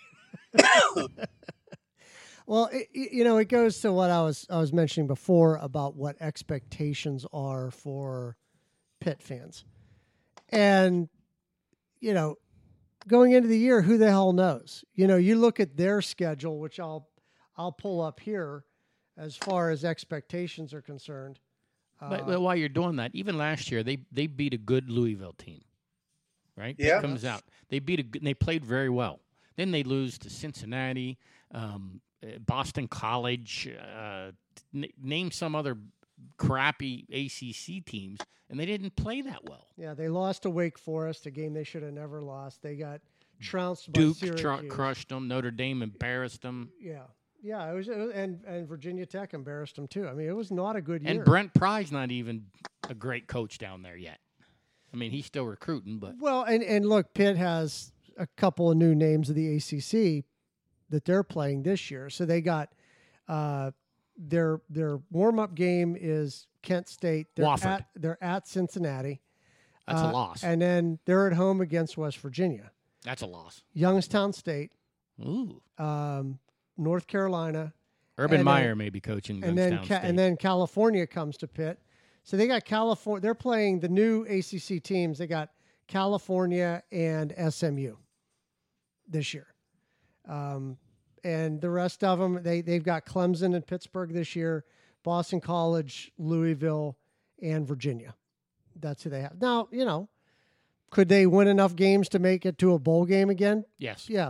Well, it, it- you know, it goes to what I was I was mentioning before about what expectations are for Pitt fans, and you know, going into the year, who the hell knows? You know, you look at their schedule, which I'll I'll pull up here, as far as expectations are concerned. But, Uh, but while you're doing that, even last year they they beat a good Louisville team, right? Yeah. It comes out. They beat a good, and they played very well. Then they lose to Cincinnati, um, uh, Boston College, uh, n- name some other crappy A C C teams, and they didn't play that well. Yeah, they lost to Wake Forest, a game they should have never lost. They got trounced Duke by tr- Syracuse. crushed them. Notre Dame embarrassed them. Yeah, yeah, it was, it was, and and Virginia Tech embarrassed them too. I mean, it was not a good year. And Brent Pry's not even a great coach down there yet. I mean, he's still recruiting, but Well, and and look, Pitt has a couple of new names of the A C C that they're playing this year. So they got uh, their their warm up game is Kent State. They're Wofford. at they're at Cincinnati. that's Uh, a loss. And then they're at home against West Virginia. That's a loss. Youngstown State, Ooh. um, North Carolina, Urban and Meyer then- may be coaching and then Youngstown Ca- State. and then California comes to Pitt. So they got California. They're playing the new A C C teams. They got California and S M U this year, um, and the rest of them they they've got Clemson and Pittsburgh this year, Boston College, Louisville, and Virginia. That's who they have now. You know, could they win enough games to make it to a bowl game again? yes. Yeah,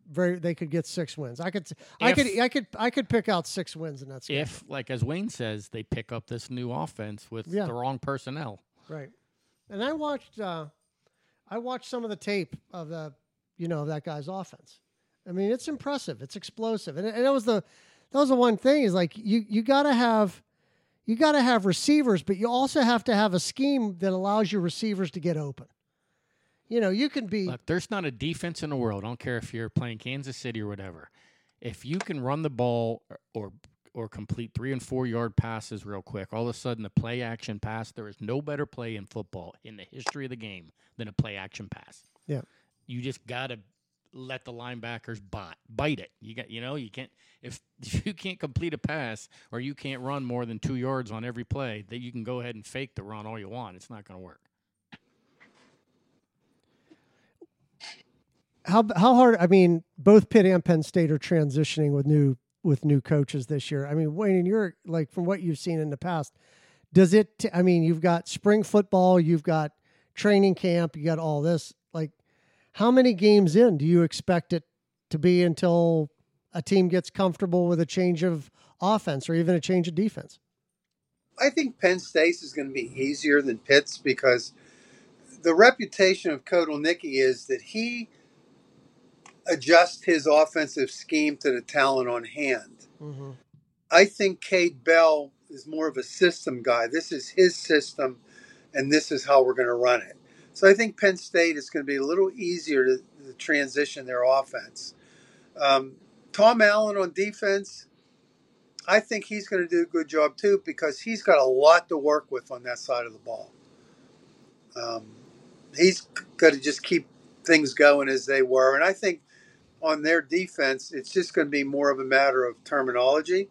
very they could get six wins. I could I If- could I could I could pick out six wins in that schedule. If, like as Wayne says, they pick up this new offense with Yeah. the wrong personnel. Right. And I watched uh, I watched some of the tape of the you know that guy's offense. I mean, it's impressive. It's explosive. And, and that was the that was the one thing is like you you got to have you got to have receivers, but you also have to have a scheme that allows your receivers to get open. You know, you can be Look, there's not a defense in the world. I don't care if you're playing Kansas City or whatever. If you can run the ball or or, or complete three and four yard passes real quick, all of a sudden the play action pass. There is no better play in football in the history of the game than a play action pass. Yeah. You just gotta let the linebackers bite bite it. You got you know you can't if, if you can't complete a pass or you can't run more than two yards on every play, that you can go ahead and fake the run all you want. It's not going to work. how how hard? I mean, both Pitt and Penn State are transitioning with new with new coaches this year. I mean, Wayne, you're like from what you've seen in the past, does it? T- I mean, you've got spring football, you've got training camp, you got all this. Like, how many games in do you expect it to be until a team gets comfortable with a change of offense or even a change of defense? I think Penn State is going to be easier than Pitt's because the reputation of Kotelnicki is that he adjusts his offensive scheme to the talent on hand. Mm-hmm. I think Cade Bell is more of a system guy. This is his system, and this is how we're going to run it. So I think Penn State is going to be a little easier to, to transition their offense. Um, Tom Allen on defense, I think he's going to do a good job too because he's got a lot to work with on that side of the ball. Um, he's got to just keep things going as they were. And I think on their defense, it's just going to be more of a matter of terminology.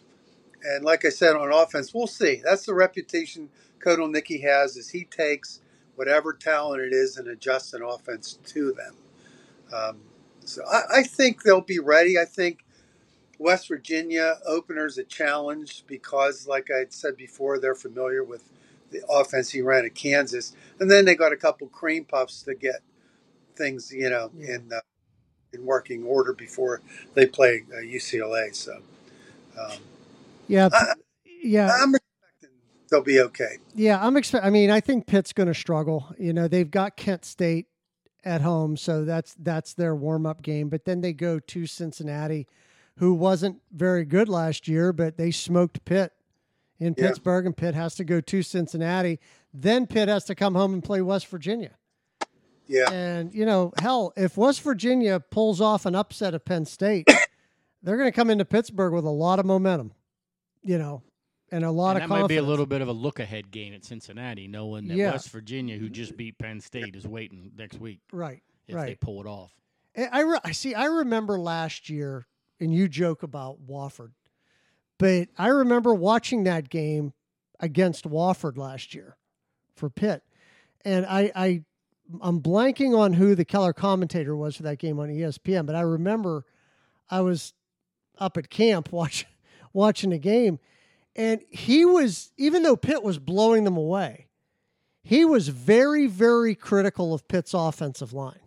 And like I said, on offense, we'll see. That's the reputation Kotelnicki has is he takes whatever talent it is and adjusts an offense to them. Um, so I, I think they'll be ready. I think West Virginia opener's a challenge because, like I said before, they're familiar with the offense he ran at Kansas. And then they got a couple cream puffs to get things, you know, Yeah. in uh, in working order before they play uh, U C L A. So, um, Yeah, I, yeah. I'm expecting they'll be okay. Yeah, I'm expect. I mean, I think Pitt's going to struggle. You know, they've got Kent State at home, so that's that's their warm up game. But then they go to Cincinnati, who wasn't very good last year, but they smoked Pitt in Yeah. Pittsburgh, and Pitt has to go to Cincinnati. Then Pitt has to come home and play West Virginia. Yeah. And you know, hell, if West Virginia pulls off an upset of Penn State, they're going to come into Pittsburgh with a lot of momentum. You know. And a lot and of that confidence. might be a little bit of a look-ahead game at Cincinnati, knowing that Yeah. West Virginia, who just beat Penn State, is waiting next week Right, if right. they pull it off. I, I, re- I see. I remember last year, and you joke about Wofford, but I remember watching that game against Wofford last year for Pitt, and I, I, I'm blanking on who the color commentator was for that game on E S P N, but I remember I was up at camp watching watching the game. And he was, even though Pitt was blowing them away, he was very, very critical of Pitt's offensive line.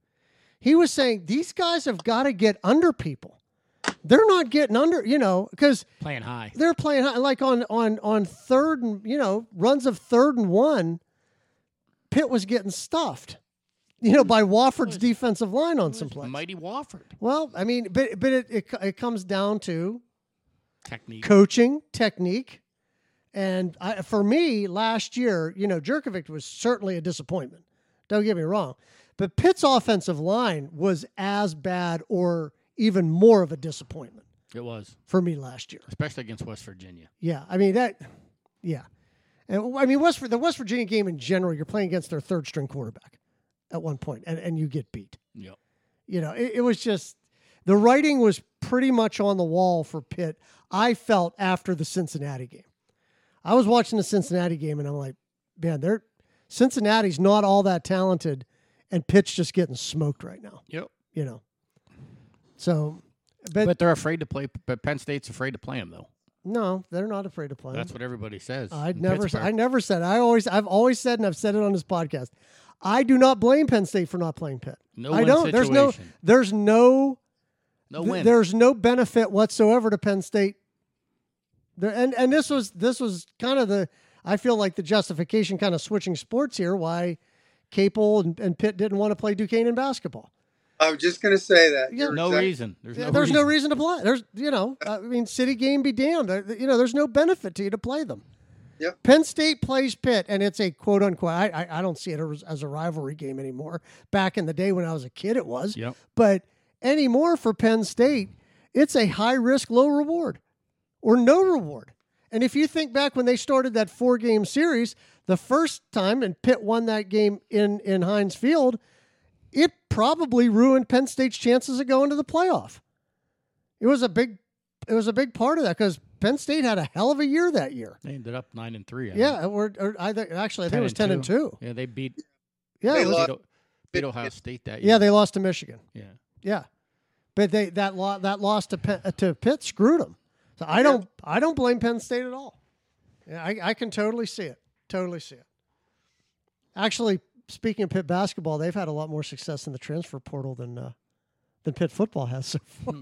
He was saying, these guys have got to get under people. They're not getting under, you know, because Playing high. they're playing high. Like on, on, on third and, you know, runs of third and one, Pitt was getting stuffed, you know, by Wofford's defensive line on some plays. Mighty Wofford. Well, I mean, but, but it, it, it comes down to Technique. coaching, technique. And I, for me, last year, you know, Jerkovic was certainly a disappointment. Don't get me wrong. But Pitt's offensive line was as bad or even more of a disappointment It was, for me last year. especially against West Virginia. Yeah. I mean, that, yeah. And I mean, West, the West Virginia game in general, you're playing against their third string quarterback at one point, and, and you get beat. Yep. You know, it, it was just, the writing was pretty much on the wall for Pitt, I felt, after the Cincinnati game. I was watching the Cincinnati game, and I'm like, man, they're Cincinnati's not all that talented, and Pitt's just getting smoked right now. Yep. You know. So, but, But they're afraid to play. But Penn State's afraid to play them, though. no, they're not afraid to play. That's what everybody says. I in never, Pittsburgh. I never said. I always, I've always said, and I've said it on this podcast. I do not blame Penn State for not playing Pitt. No I win don't. There's no, situation. there's no No th- win. there's no benefit whatsoever to Penn State. There, and and this was this was kind of the I feel like the justification, kind of switching sports here, why Capel and, and Pitt didn't want to play Duquesne in basketball. I was just going to say that. Yeah. You're no exact- reason. There's Yeah, no there's reason. no reason to play. There's, you know, I mean, city game be damned. Uh, You know, there's no benefit to you to play them. Yep. Penn State plays Pitt, and it's a quote unquote. I, I I don't see it as, as a rivalry game anymore. Back in the day when I was a kid, it was. Yep. But anymore for Penn State, it's a high risk, low reward, or no reward. And if you think back when they started that four game series, the first time, and Pitt won that game in in Heinz Field, it probably ruined Penn State's chances of going to the playoff. It was a big, it was a big part of that because Penn State had a hell of a year that year. They ended up nine and three. I Yeah, or, or either actually I think it was ten and two. two. Yeah, they beat. Yeah, They it was- lost- beat, O- beat Ohio State that year. yeah, they lost to Michigan. Yeah. Yeah, but they that lo- that loss to Penn, to Pitt screwed them. So I don't I don't blame Penn State at all. Yeah, I, I can totally see it. Totally see it. Actually, speaking of Pitt basketball, they've had a lot more success in the transfer portal than uh, than Pitt football has so far.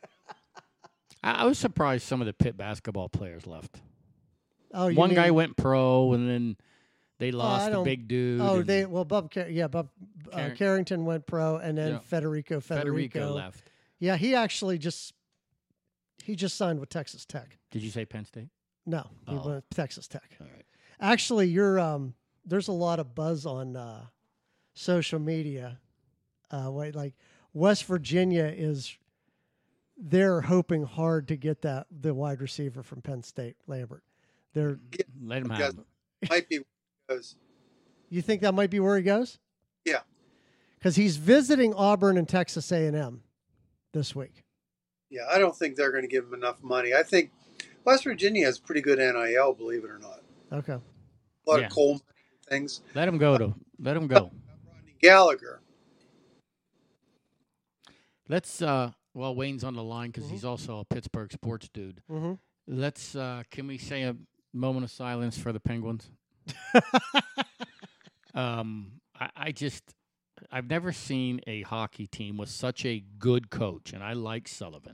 I, I was surprised some of the Pitt basketball players left. Oh, you One mean, guy went pro, and then they I lost the don't- big dude. Oh, and they well, Bub, Car- yeah, Bub uh, Car- Carrington went pro, and then Yeah. Federico, Federico Federico left. Yeah, he actually just he just signed with Texas Tech. Did you say Penn State? No, he Oh. went to Texas Tech. All right. Actually, you're um, there's a lot of buzz on uh, social media. Uh, wait, like West Virginia is, they're hoping hard to get that the wide receiver from Penn State, Lambert. They're, Let him Yes. have it. Might be because you think that might be where he goes? Yeah. Because he's visiting Auburn and Texas A and M this week. yeah, I don't think they're going to give him enough money. I think West Virginia has pretty good N I L, believe it or not. Okay. A lot Yeah. of coal things. Let him go. To let him go. Rodney Gallagher. Let's. Uh, well, Wayne's on the line because Mhm. he's also a Pittsburgh sports dude. Mm-hmm. Let's. Uh, can we say a moment of silence for the Penguins? um, I, I just. I've never seen a hockey team with such a good coach, and I like Sullivan,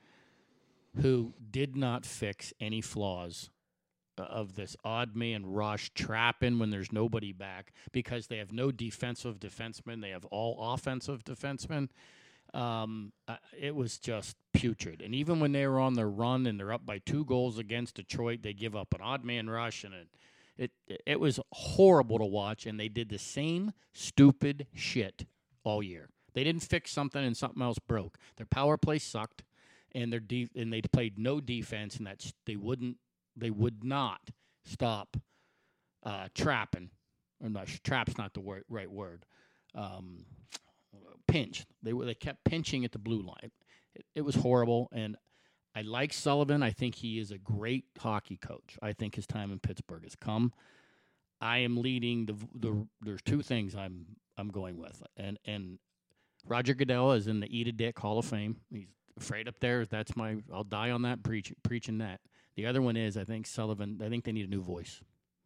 who did not fix any flaws of this odd man rush, trapping when there's nobody back because they have no defensive defensemen. They have all offensive defensemen. Um, uh, it was just putrid. And even when they were on their run and they're up by two goals against Detroit, they give up an odd man rush, and it it it was horrible to watch. And they did the same stupid shit all year. They didn't fix something and something else broke. Their power play sucked, and their de- and they played no defense, and that they wouldn't. They would not stop uh, trapping. Or not, trap's not the word, right word. Um, pinch. They were. They kept pinching at the blue line. It, it was horrible. And I like Sullivan. I think he is a great hockey coach. I think his time in Pittsburgh has come. I am leading the. the there's two things I'm I'm going with, and and Roger Goodell is in the Eat a Dick Hall of Fame. He's afraid up there. That's my. I'll die on that preach preaching that. The other one is, I think Sullivan, I think they need a new voice.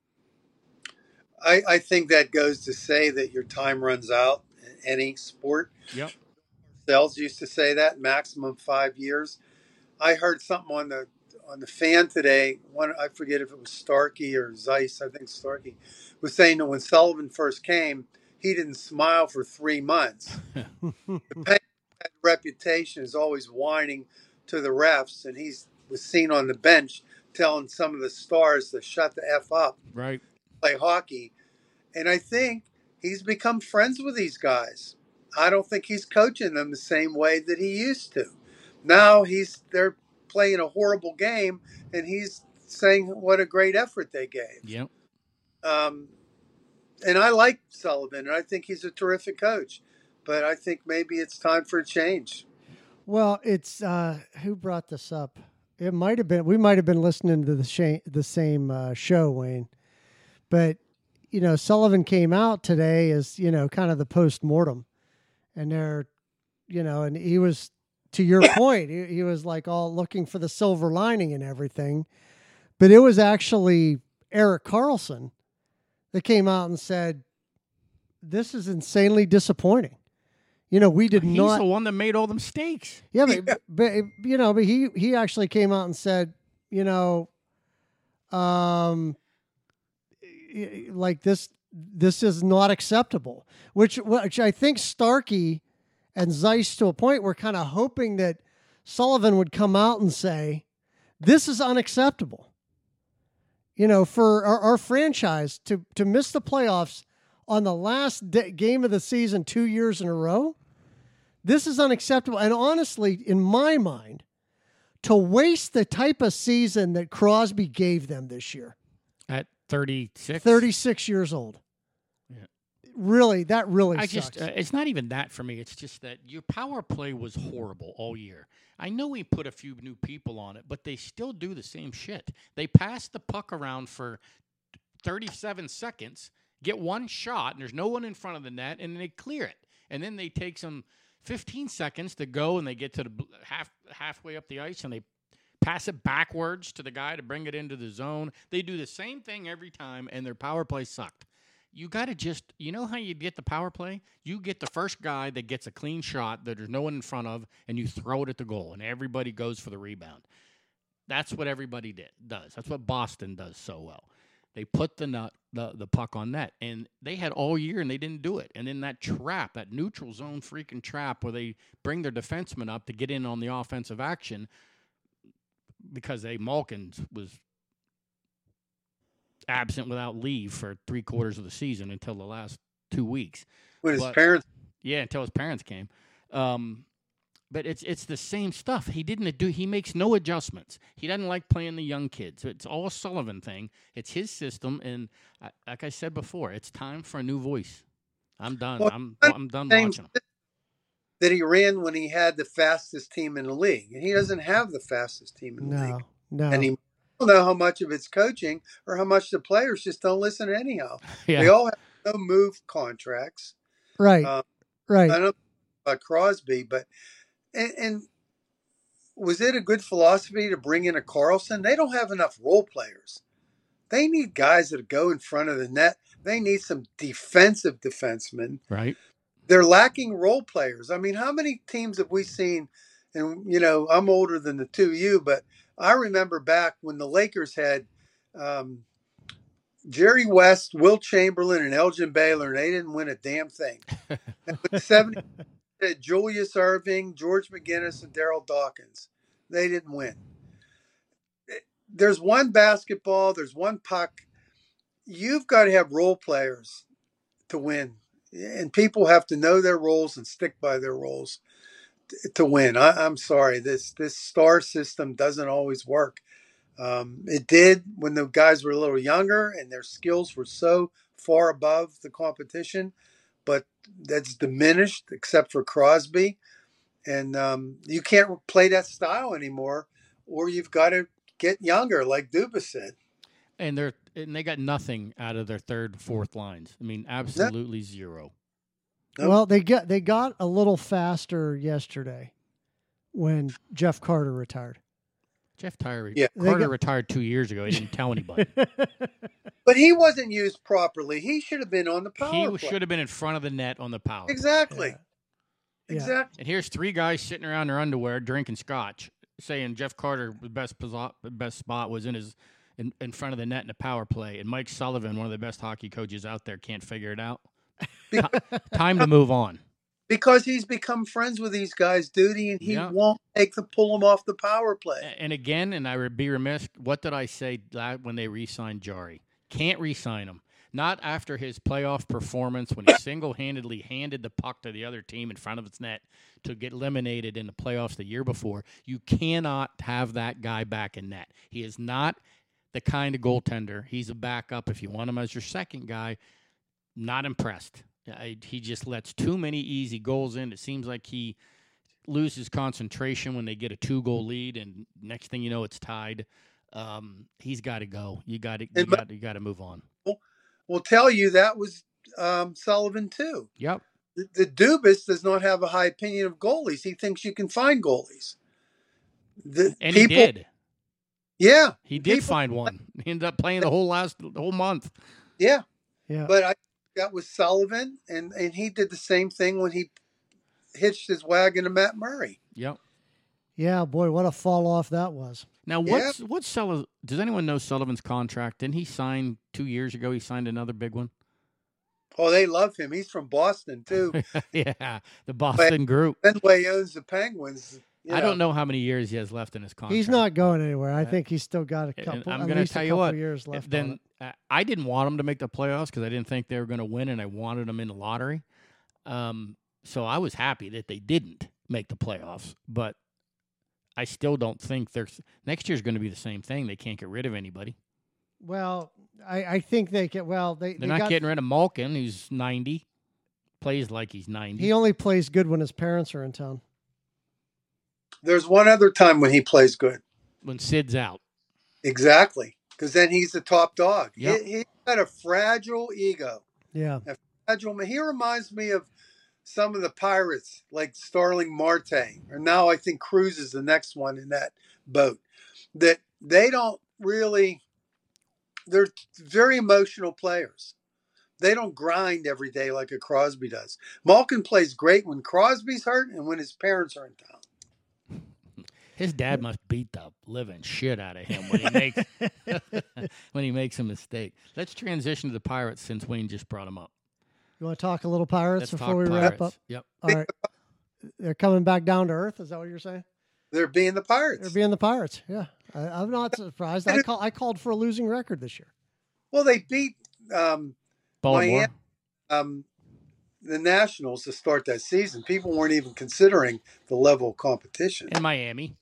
I, I think that goes to say that your time runs out in any sport. Yep. Sells used to say that, maximum five years. I heard something on the on the fan today. One I forget if it was Starkey or Zeiss, I think Starkey, was saying that when Sullivan first came, he didn't smile for three months. The Penguins had a reputation as always whining to the refs, and he's was seen on the bench telling some of the stars to shut the F up, Right. play hockey. And I think he's become friends with these guys. I don't think he's coaching them the same way that he used to. Now he's they're playing a horrible game, and he's saying what a great effort they gave. Yep. Um, and I like Sullivan, and I think he's a terrific coach. But I think maybe it's time for a change. Well, it's uh, who brought this up? It might have been we might have been listening to the sh- the same uh, show, Wayne. But you know, Sullivan came out today as you know, kind of the post mortem, and they're, you know, and he was to your point, he, he was like all looking for the silver lining and everything, but it was actually Erik Karlsson that came out and said, "This is insanely disappointing." You know, we did He's not. the one that made all the mistakes. Yeah, but, yeah. but you know, but he he actually came out and said, you know, um, like this this is not acceptable. Which which I think Starkey and Zeiss to a point were kind of hoping that Sullivan would come out and say, this is unacceptable. You know, for our, our franchise to to miss the playoffs on the last de- game of the season two years in a row. This is unacceptable. And honestly, in my mind, to waste the type of season that Crosby gave them this year. At thirty-six? thirty-six years old. Yeah. Really, that really I sucks. just, uh, it's not even that for me. It's just that your power play was horrible all year. I know we put a few new people on it, but they still do the same shit. They pass the puck around for thirty-seven seconds, get one shot, and there's no one in front of the net, and they clear it. And then they take some fifteen seconds to go, and they get to the half halfway up the ice, and they pass it backwards to the guy to bring it into the zone. They do the same thing every time, and their power play sucked. You got to just, you know how you get the power play? You get the first guy that gets a clean shot that there's no one in front of, and you throw it at the goal, and everybody goes for the rebound. That's what everybody did, does. That's what Boston does so well. They put the nut, the, the puck on net, and they had all year, and they didn't do it. And then that trap, that neutral zone freaking trap where they bring their defenseman up to get in on the offensive action because they Malkin was absent without leave for three quarters of the season until the last two weeks. When his But- parents, Yeah, until his parents came. Um, but it's it's the same stuff. He didn't do. He makes no adjustments. He doesn't like playing the young kids. It's all a Sullivan thing. It's his system, and I, like I said before, it's time for a new voice. I'm done. Well, I'm I'm I'm done same watching him. that he ran when he had the fastest team in the league, and he doesn't have the fastest team in the no, league. no. And he don't know how much of it's coaching or how much the players just don't listen anyhow. Yeah. They all have no move contracts. right, Um, right. I don't know about Crosby, but and, and was it a good philosophy to bring in a Carlson? They don't have enough role players. They need guys that go in front of the net. They need some defensive defensemen. Right. They're lacking role players. I mean, how many teams have we seen? And, you know, I'm older than the two of you, but I remember back when the Lakers had um, Jerry West, Will Chamberlain, and Elgin Baylor, and they didn't win a damn thing. And with the seventies, had Julius Erving, George McGinnis, and Daryl Dawkins. They didn't win. There's one basketball. There's one puck. You've got to have role players to win. And people have to know their roles and stick by their roles to win. I, I'm sorry, this this star system doesn't always work. Um, it did when the guys were a little younger and their skills were so far above the competition, but that's diminished except for Crosby. And um, you can't play that style anymore, or you've got to get younger, like Dubas said. And they're and they got nothing out of their third, fourth lines. I mean, absolutely zero. Nope. Well, they got they got a little faster yesterday when Jeff Carter retired. Jeff Tyree, Yeah. Carter They got- retired two years ago. He didn't tell anybody. But he wasn't used properly. He should have been on the power He play. should have been in front of the net on the power. Exactly. Yeah. Yeah. Exactly. And here's three guys sitting around their underwear drinking scotch, saying Jeff Carter the best posi- best spot was in his in, in front of the net in the power play, and Mike Sullivan, one of the best hockey coaches out there, can't figure it out. Ti- Time to move on. Because he's become friends with these guys, Duty, and he Yeah. won't take the pull them off the power play. A- And again, and I would be remiss. What did I say la- when they re-signed Jari? Can't re-sign him. Not after his playoff performance when he single-handedly handed the puck to the other team in front of its net to get eliminated in the playoffs the year before. You cannot have that guy back in net. He is not the kind of goaltender. He's a backup. If you want him as your second guy, not impressed. I, he just lets too many easy goals in. It seems like he loses concentration when they get a two-goal lead, and next thing you know, it's tied. Um, he's got to go. You got to. You And my- got. You got to move on. Will tell you that was um, Sullivan too. Yep. The, the Dubas does not have a high opinion of goalies. He thinks you can find goalies. The And people, he did. Yeah, He did people- find one. He ended up playing the whole last the whole month. yeah. Yeah. But I that was Sullivan, and and he did the same thing when he hitched his wagon to Matt Murray. Yep. Yeah, boy, what a fall off that was. Now, what's yeah. what's Sullivan? Does anyone know Sullivan's contract? Didn't he sign two years ago? He signed another big one. Oh, they love him. He's from Boston too. Yeah, the Boston but group. Fenway owns the Penguins. You know. I don't know how many years he has left in his contract. He's not going anywhere. I think he's still got a couple. And I'm going to tell you what. Years left then uh, I didn't want him to make the playoffs because I didn't think they were going to win, and I wanted them in the lottery. Um, so I was happy that they didn't make the playoffs, but I still don't think there's next year's going to be the same thing. They can't get rid of anybody. Well, I, I think they can. Well, they they're they not got, getting rid of Malkin, who's ninety, plays like he's ninety. He only plays good when his parents are in town. There's one other time when he plays good. When Sid's out. Exactly, because then he's the top dog. Yep. He, he's got a fragile ego. Yeah, a fragile. He reminds me of some of the Pirates, like Starling Marte, or now I think Cruz is the next one in that boat. That they don't really. They're very emotional players. They don't grind every day like a Crosby does. Malkin plays great when Crosby's hurt and when his parents are in town. His dad must beat the living shit out of him when he makes when he makes a mistake. Let's transition to the Pirates since Wayne just brought them up. You want to talk a little Pirates Let's before we Pirates. wrap up? Yep. All right. They're coming back down to earth. Is that what you're saying? They're being the Pirates. They're being the Pirates. Yeah, I, I'm not surprised. I call I called for a losing record this year. Well, they beat um, Baltimore. Miami, um, the Nationals to start that season. People weren't even considering the level of competition. In Miami.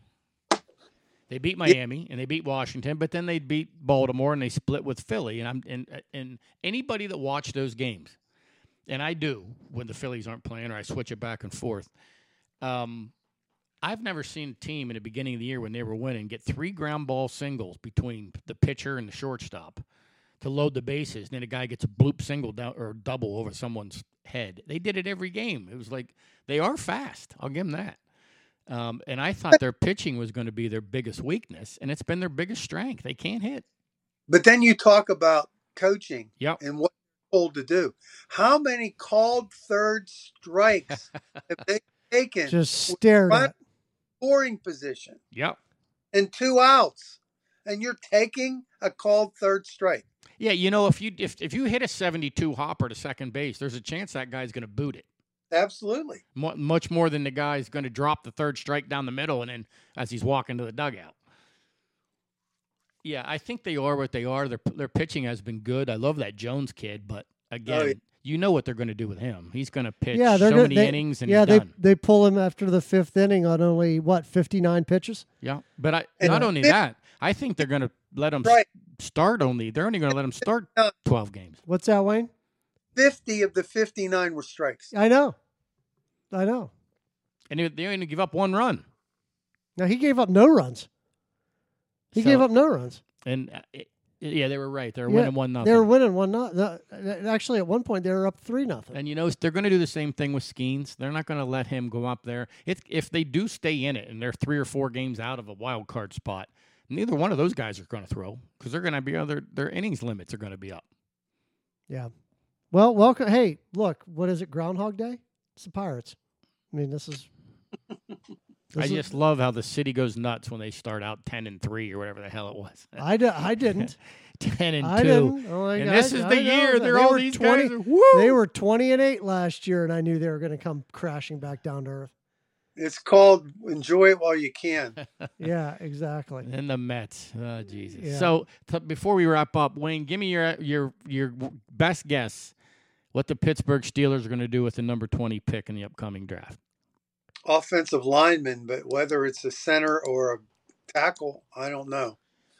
They beat Miami and they beat Washington, but then they beat Baltimore and they split with Philly. And I'm and and anybody that watched those games, and I do when the Phillies aren't playing or I switch it back and forth. Um, I've never seen a team in the beginning of the year when they were winning get three ground ball singles between the pitcher and the shortstop to load the bases. And then a guy gets a bloop single down or double over someone's head. They did it every game. It was like they are fast. I'll give them that. Um, and I thought their pitching was going to be their biggest weakness, and it's been their biggest strength. They can't hit. But then you talk about coaching yep. and what they're told to do. How many called third strikes have they taken? Just stared at. Scoring position. Yep. And two outs. And you're taking a called third strike. Yeah, you know, if you if if you hit a seventy-two hopper to second base, there's a chance that guy's going to boot it. Absolutely. M- much more than the guy's going to drop the third strike down the middle and then as he's walking to the dugout. Yeah, I think they are what they are. Their their pitching has been good. I love that Jones kid, but again, oh, yeah. you know what they're going to do with him. He's going to pitch yeah, so gonna, many they, innings and yeah, he's they, done. they pull him after the fifth inning on only, what, fifty-nine pitches? Yeah, but I, and not only that, I think they're going to let him right. start only. They're only going to let him start twelve games. What's that, Wayne? fifty of the fifty-nine were strikes. I know. I know. And they, they only give up one run. Now, he gave up no runs. He so, gave up no runs. And, uh, it, yeah, they were right. They were yeah, winning one nothing. They were winning one nothing. Actually, at one point, they were up three nothing. And, you know, they're going to do the same thing with Skeens. They're not going to let him go up there. If, if they do stay in it and they're three or four games out of a wild card spot, neither one of those guys are going to throw because they're going to be other their innings limits are going to be up. Yeah. Well, welcome. Hey, look, what is it? Groundhog Day? It's the Pirates. I mean, this is. This I is, just love how the city goes nuts when they start out ten and three or whatever the hell it was. I, d- I didn't. ten and I two. Didn't. Oh my and God. this is I the know year. that. They're they all were these twenty, guys. Are, woo! They were twenty and eight last year, and I knew they were going to come crashing back down to earth. It's called enjoy it while you can. Yeah, exactly. And the Mets. Oh, Jesus. Yeah. So t- before we wrap up, Wayne, give me your your your best guess what the Pittsburgh Steelers are going to do with the number twenty pick in the upcoming draft. Offensive lineman, but whether it's a center or a tackle, I don't know.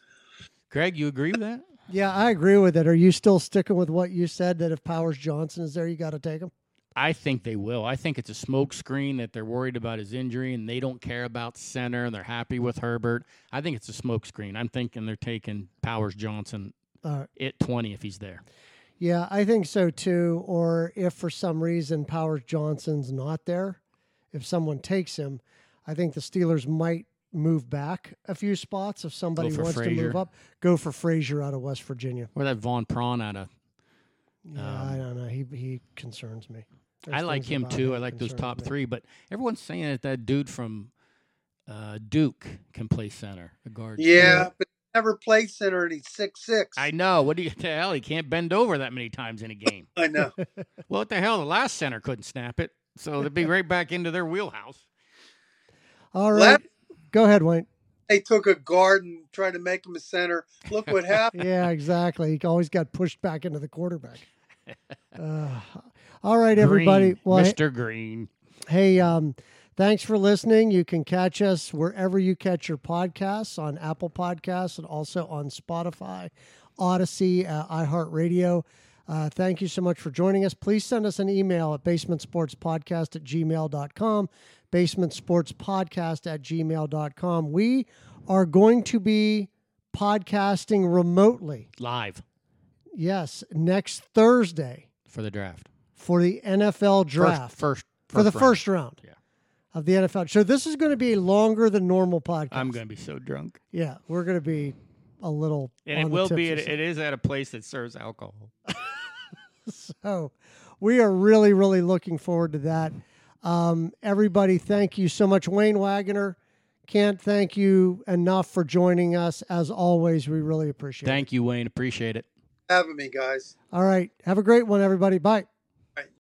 Greg, you agree with that? Yeah, I agree with it. Are you still sticking with what you said that if Powers Johnson is there, you got to take him? I think they will. I think it's a smoke screen that they're worried about his injury and they don't care about center and they're happy with Herbert. I think it's a smoke screen. I'm thinking they're taking Powers Johnson uh, at twenty if he's there. Yeah, I think so too. Or if for some reason Powers Johnson's not there, if someone takes him, I think the Steelers might move back a few spots. If somebody wants Frazier. to move up, go for Frazier out of West Virginia. Or that Von Prawn out of... Yeah, um, I don't know. He he concerns me. as I like things him about too. him I like those concerned top me. three, but everyone's saying that that dude from uh, Duke can play center, a guard. Yeah, but he never played center, and he's six six. I know. What do you the hell? He can't bend over that many times in a game. I know. Well, what the hell? The last center couldn't snap it, so they'd be right back into their wheelhouse. All right. Go ahead, Wayne. They took a guard and tried to make him a center. Look what happened. Yeah, exactly. He always got pushed back into the quarterback. Uh, all right, everybody. Green, Well, Mister Green. Hey, um, thanks for listening. You can catch us wherever you catch your podcasts, on Apple Podcasts and also on Spotify, Odyssey, uh, iHeartRadio. Uh, thank you so much for joining us. Please send us an email at basementsportspodcast at gmail dot com, basementsportspodcast at gmail dot com. We are going to be podcasting remotely. Live Yes, next Thursday for the draft. for the N F L draft. First, first, for the first first round Yeah. of the N F L. So this is going to be a longer than normal podcast. I'm going to be so drunk. Yeah, we're going to be a little And on it the will be, tipsy at, side. it is at a place that serves alcohol. So we are really, really looking forward to that. Um, everybody, thank you so much. Wayne Wagoner, can't thank you enough for joining us. As always, we really appreciate it. Thank you, Wayne. Appreciate it. Having me, guys. All right. Have a great one, everybody. Bye.